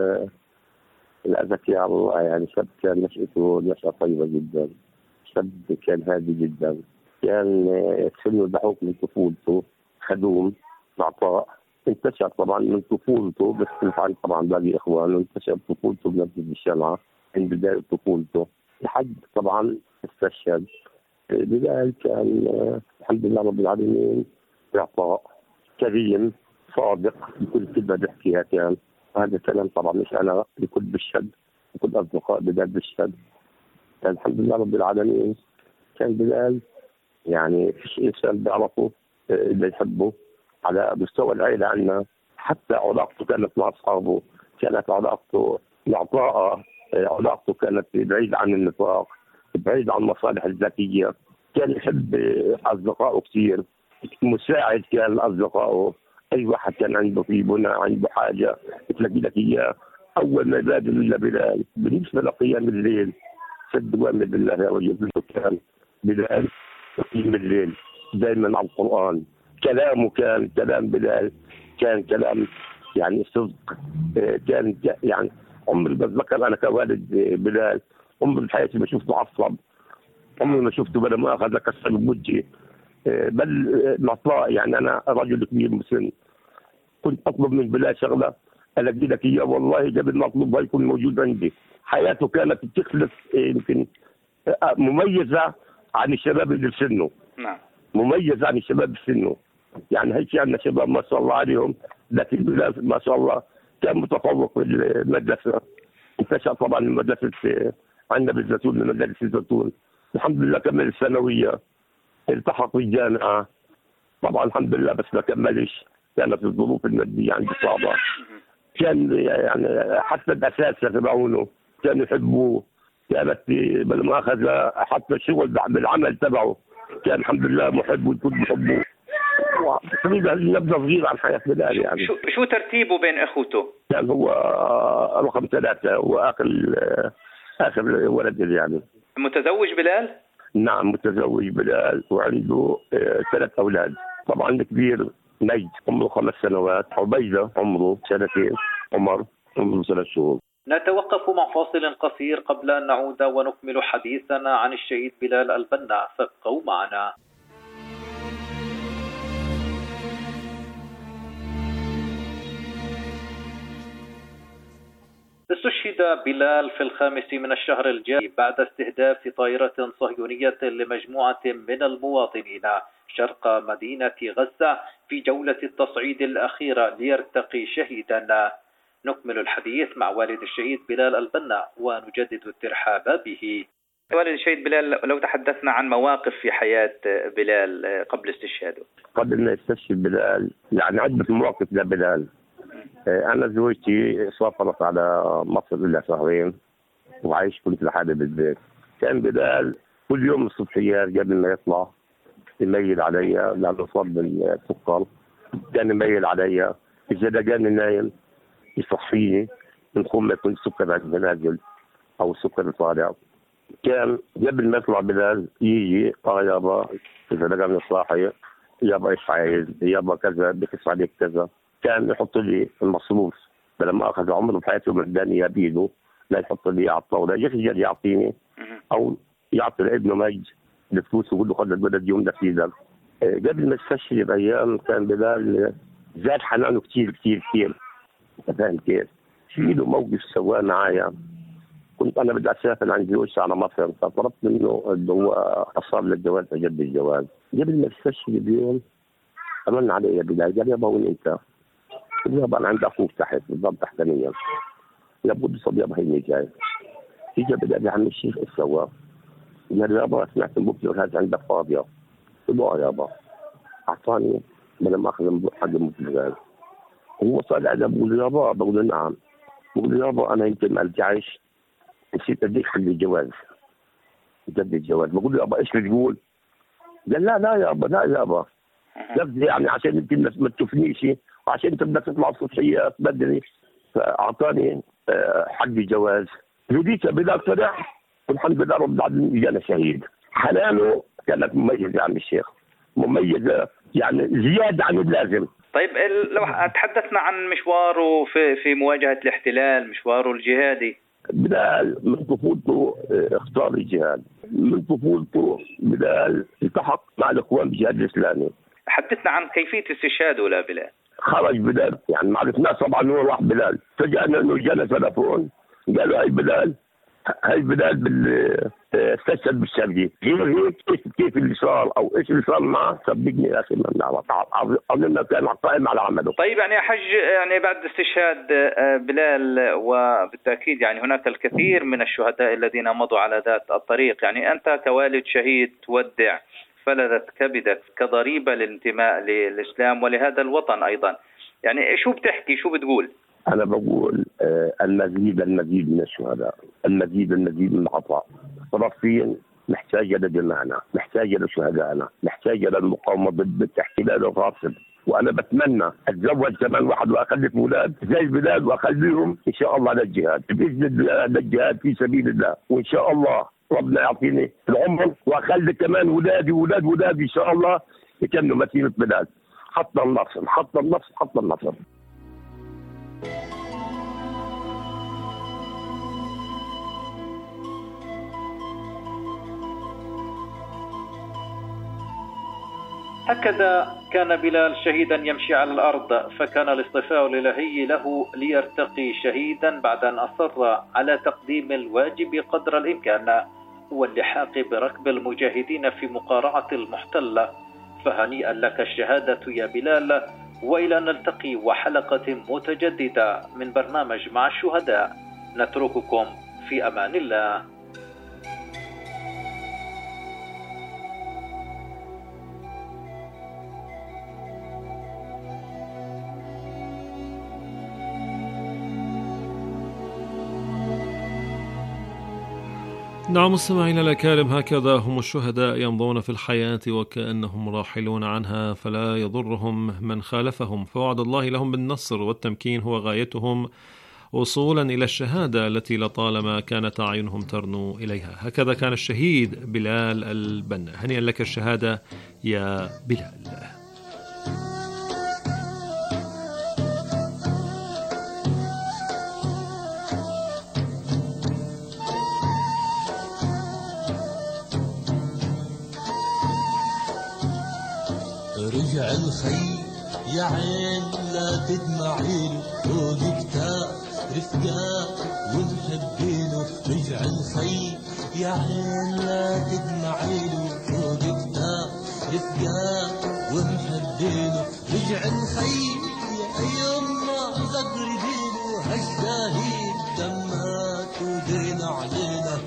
الأذكي على الله، يعني شاب كان نشأته نشأة طيبة جدا، شاب كان هادي جدا، كان سنه ضحوك من طفولته، خدوم عطاء. انتشر طبعا من طفولته بيختلف عن طبعا باقي اخوانه، انتشر طفولته بنفس الشمعة من بداية طفولته لحد طبعا استشهد. بلال كان الحمد لله رب العالمين بعطاء، كريم، صادق بكل كلمة بيحكيها كان. هذا الكلام طبعا مش انا، لكل بالشد وكل اصدقاء بلال بالشد. كان الحمد لله رب العالمين كان بلال يعني فيش انسان بيعرفه اللي يحبه على مستوى العائله عنا، حتى علاقته كانت مع اصحابه كانت علاقته معطاءه، علاقته كانت بعيد عن النفاق، بعيد عن المصالح الذاتيه، كان يحب اصدقائه كثير، مساعد كان لاصدقائه، اي واحد كان عنده في بنى عنده حاجه تلاقي لك اياه اول ما يبادر الا بلال. بالنسبه لقيام الليل سد وامر بالله يا رجل، كان بلال يقيم الليل دائما على القران، كلامه كان كلام بلال كان كلام يعني صدق، كان يعني عمري بتذكر انا كوالد بلال عمري بحياتي ما شفته عصب، عمري ما شفته بلا ما اخذ كسر بوجهي، بل معطاء. يعني انا رجل كبير مسن، كنت اطلب من بلال شغله الاقي لك اياه والله قبل ما اطلبها يكون موجود عندي. حياته كانت تخلف يمكن مميزه عن الشباب اللي في سنه. نعم. مميز عن الشباب في سنه، يعني هيك عندنا شباب ما شاء الله عليهم، لكن بلال ما شاء الله كان متفوق في المدرسه. انتشر طبعا من مدرسه عندنا بالزيتون، من مدرسه الزيتون الحمد لله كمل الثانويه، التحق في الجامعه طبعا الحمد لله، بس ما كملش، كانت الظروف الماديه عندي صعبه. كان يعني حتى الاساتذه تبعونه كانوا يحبوه، كانت بالمؤاخذه حتى الشغل بالعمل تبعه كان الحمد لله محب والكل بحبه. تقريبا نبذه صغيره عن حياه بلال. يعني شو شو ترتيبه بين اخوته؟ كان هو رقم ثلاثه، هو اخر اخر ولد يعني. متزوج بلال؟ نعم متزوج بلال وعنده ثلاث اولاد. طبعا الكبير نجد عمره خمس سنوات، عبيده عمره سنتين، عمر عمره ثلاث شهور. نتوقف مع فاصل قصير قبل أن نعود ونكمل حديثنا عن الشهيد بلال البنا، فابقوا معنا. استشهد بلال في الخامس من الشهر الجاري بعد استهداف طائرة صهيونية لمجموعة من المواطنين شرق مدينة غزة في جولة التصعيد الأخيرة ليرتقي شهيدا. نكمل الحديث مع والد الشهيد بلال البنا ونجدد الترحاب به. والد الشهيد بلال، لو تحدثنا عن مواقف في حياة بلال قبل استشهاده. قبل ما يستشهد بلال يعني عدة مواقف لبلال. أنا زوجتي سافرت على مصر إلى شهرين وعايش كنت لحالي بالبيت. كان بلال كل يوم الصبحيات قبل ما يطلع يميل علي لأنه صاب بالسكر، كان يميل علي إذا لقاني نايم يصحيني من خوف ما يكون السكر عند نازل أو السكر طالع. كان قبل ما يطلع بلال يجي اه يابا إذا لقاني صاحي يابا إيش عايز يابا كذا بكس عليك كذا. كان يحط لي المصروف لما أخذ عمره بحياته من الدنيا بيده، لا يحط لي على الطاولة، يخجل يعطيني أو يعطي لابنه مجد الفلوس ويقول له خذ الولد يوم ده في ايدك. قبل ما استشهد بأيام كان بلال زاد حنانه كثير كثير كثير. فاهم كيف؟ في له موقف سواه معايا. كنت أنا بدي أسافر عند زوجتي على مصر، فطلبت منه اللي هو أصاب للجواز أجد الجواز. قبل ما استشهد بيوم أمن علي يا بلال، قال يابا وين أنت؟ قلت له يابا أنا عندي أخوك تحت بالضبط تحتانيا. لابد صب يابا هيني جاي. إجا بدأ يا عم الشيخ إيش سواه؟ قال يابا سمعت المبلغ هذا عندك فاضية. قلت له آه يابا. أعطاني بدل ما أخذ حق المبلغ. هو طالع ده بقول يابا، بقول نعم. بقول يابا أنا يمكن ما أرجعش، نسيت أديك حق الجواز. جد الجواز. بقول له يابا إيش بتقول؟ قال لا لا يابا لا يابا. لفظي يعني عشان يمكن ما تشوفنيش وعشان أنت بدك تطلع الصبحية بدري. فأعطاني حق الجواز. جوديك بدك تريح والحمد لله رب العالمين جانا شهيد. حنانه كانت مميزة عن الشيخ، مميزة يعني زيادة عن اللازم. طيب لو تحدثنا عن مشواره في في مواجهة الاحتلال، مشواره الجهادي. بلال من طفولته اختار الجهاد، من طفولته بلال التحق مع الإخوان بالجهاد الإسلامي. حدثنا عن كيفية استشهاده لبلال. خرج بلال يعني ما عرفناش طبعا هو راح بلال، فجأنا انه جانا تلفون قالوا هاي بلال هاي بلال بال استشهد بالشرقي. غير هيك ايش كيف اللي صار او ايش اللي صار معه صدقني يا اخي ما نعرف، اظن كان قائم على عمله. طيب يعني حج يعني بعد استشهاد بلال وبالتاكيد يعني هناك الكثير من الشهداء الذين مضوا على ذات الطريق، يعني انت كوالد شهيد تودع فلذت كبدك كضريبة للانتماء للإسلام ولهذا الوطن أيضا، يعني شو بتحكي شو بتقول؟ أنا بقول آه المزيد المزيد من الشهداء، المزيد المزيد من العطاء. فلسطين محتاجة لجماعنا، محتاجة لشهدائنا، محتاجة للمقاومة ضد الاحتلال الغاصب. وأنا بتمنى أتزوج كمان واحد وأخلف أولاد زي البلاد وأخليهم إن شاء الله للجهاد بإذن الله، للجهاد في سبيل الله. وإن شاء الله ربنا يعطيني العمر واخلي كمان ولادي ولاد ولادي ان شاء الله يكملوا مسيره بلاد. حط النصر حط النصر حط النصر. هكذا كان بلال شهيدا يمشي على الأرض، فكان الاصطفاء الإلهي له ليرتقي شهيدا بعد أن أصر على تقديم الواجب قدر الإمكان واللحاق بركب المجاهدين في مقارعة المحتل. فهنيئا لك الشهادة يا بلال، وإلى أن نلتقي وحلقة متجددة من برنامج مع الشهداء. نترككم في أمان الله. نعم مستمعينا الأكارم، هكذا هم الشهداء يمضون في الحياة وكأنهم راحلون عنها، فلا يضرهم من خالفهم، فوعد الله لهم بالنصر والتمكين هو غايتهم وصولا إلى الشهادة التي لطالما كانت أعينهم ترنو إليها. هكذا كان الشهيد بلال البنا. هنيئا لك الشهادة يا بلال. رجعن خي يا عين لا تدمعيله طول كتاب رفقاء ونحبينه رجعن خي يا عين لا تدمعيله طول كتاب رفقاء ونحبينه رجعن خي يا يما ذكرينه هالشهيد دمات ودين علينا.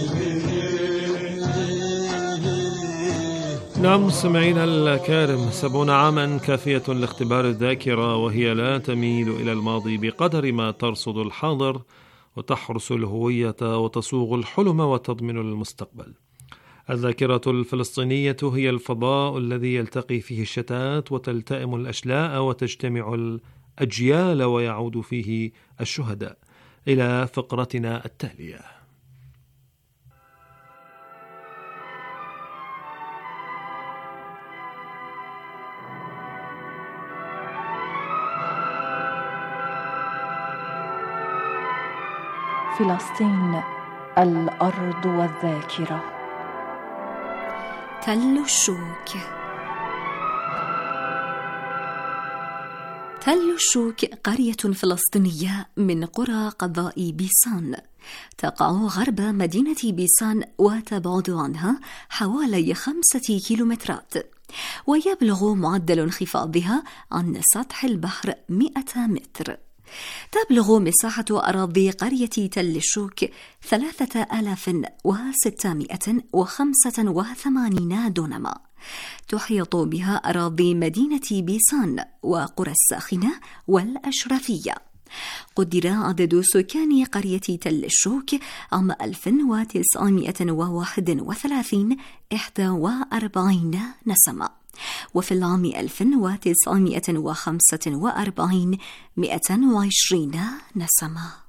نعم مستمعينا الكارم، سبعون عاما كافية لاختبار الذاكرة، وهي لا تميل إلى الماضي بقدر ما ترصد الحاضر وتحرس الهوية وتصوغ الحلم وتضمن المستقبل. الذاكرة الفلسطينية هي الفضاء الذي يلتقي فيه الشتات وتلتئم الأشلاء وتجتمع الأجيال ويعود فيه الشهداء. إلى فقرتنا التالية. فلسطين، الأرض والذاكرة. تل الشوك. تل الشوك قرية فلسطينية من قرى قضاء بيسان، تقع غرب مدينة بيسان وتبعد عنها حوالي خمسة كيلومترات، ويبلغ معدل انخفاضها عن سطح البحر مئة متر. تبلغ مساحة أراضي قرية تل الشوك ثلاثة آلاف وستمائة وخمسة وثمانين دونما. تحيط بها أراضي مدينة بيسان وقرى الساخنة والأشرفية. قدر عدد سكان قرية تل الشوك عام ألف وتسعمائة وواحد وثلاثين إحدى وأربعين نسمة، وفي العام ألف وتسعمائة وخمسة وأربعين مئة وعشرين نسمة.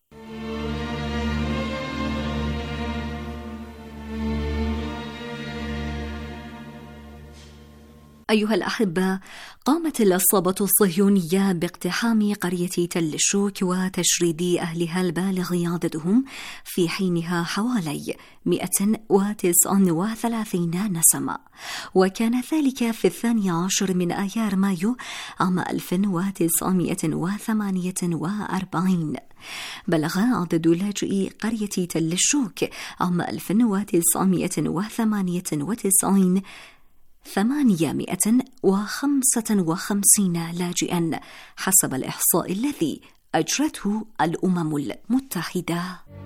أيها الأحبة، قامت العصابة الصهيونية باقتحام قرية تل الشوك وتشريد أهلها البالغ عددهم في حينها حوالي مئة وتسعة وثلاثين نسمة، وكان ذلك في الثاني عشر من آيار مايو عام ألف وتسعمائة وثمانية وأربعين. بلغ عدد لاجئي قرية تل الشوك عام ألف وتسعمائة وثمانية وتسعين ثمانمائة وخمسة وخمسين لاجئا حسب الإحصاء الذي أجرته الأمم المتحدة.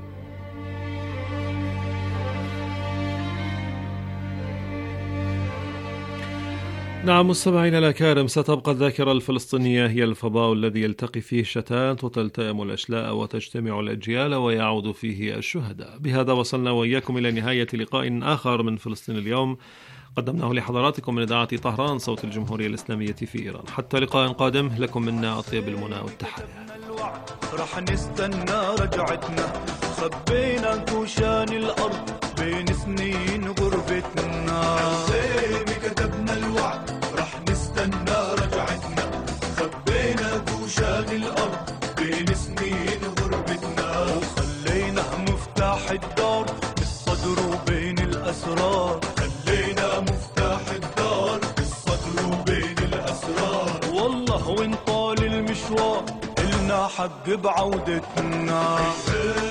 نعم مستمعينا الأكارم، ستبقى الذاكرة الفلسطينية هي الفضاء الذي يلتقي فيه الشتات وتلتئم الأشلاء وتجتمع الأجيال ويعود فيه الشهداء. بهذا وصلنا وإياكم إلى نهاية لقاء آخر من فلسطين اليوم قدمناه لحضراتكم من إذاعة طهران صوت الجمهورية الإسلامية في إيران. حتى لقاء قادم، لكم منا أطيب المنى والتحايا. رح نستنى رجعتنا، خبينا كوشان الأرض بين سنين غربتنا. زي كتبنا الوعد رح نستنى رجعتنا، خبينا كوشان الأرض بين سنين غربتنا. وخلينا مفتاح الدار بالصدر وبين الأسرار، خلينا مفتاح الدار بالصدر وبين الأسرار. والله وين طال المشوار إلنا حق بعودتنا.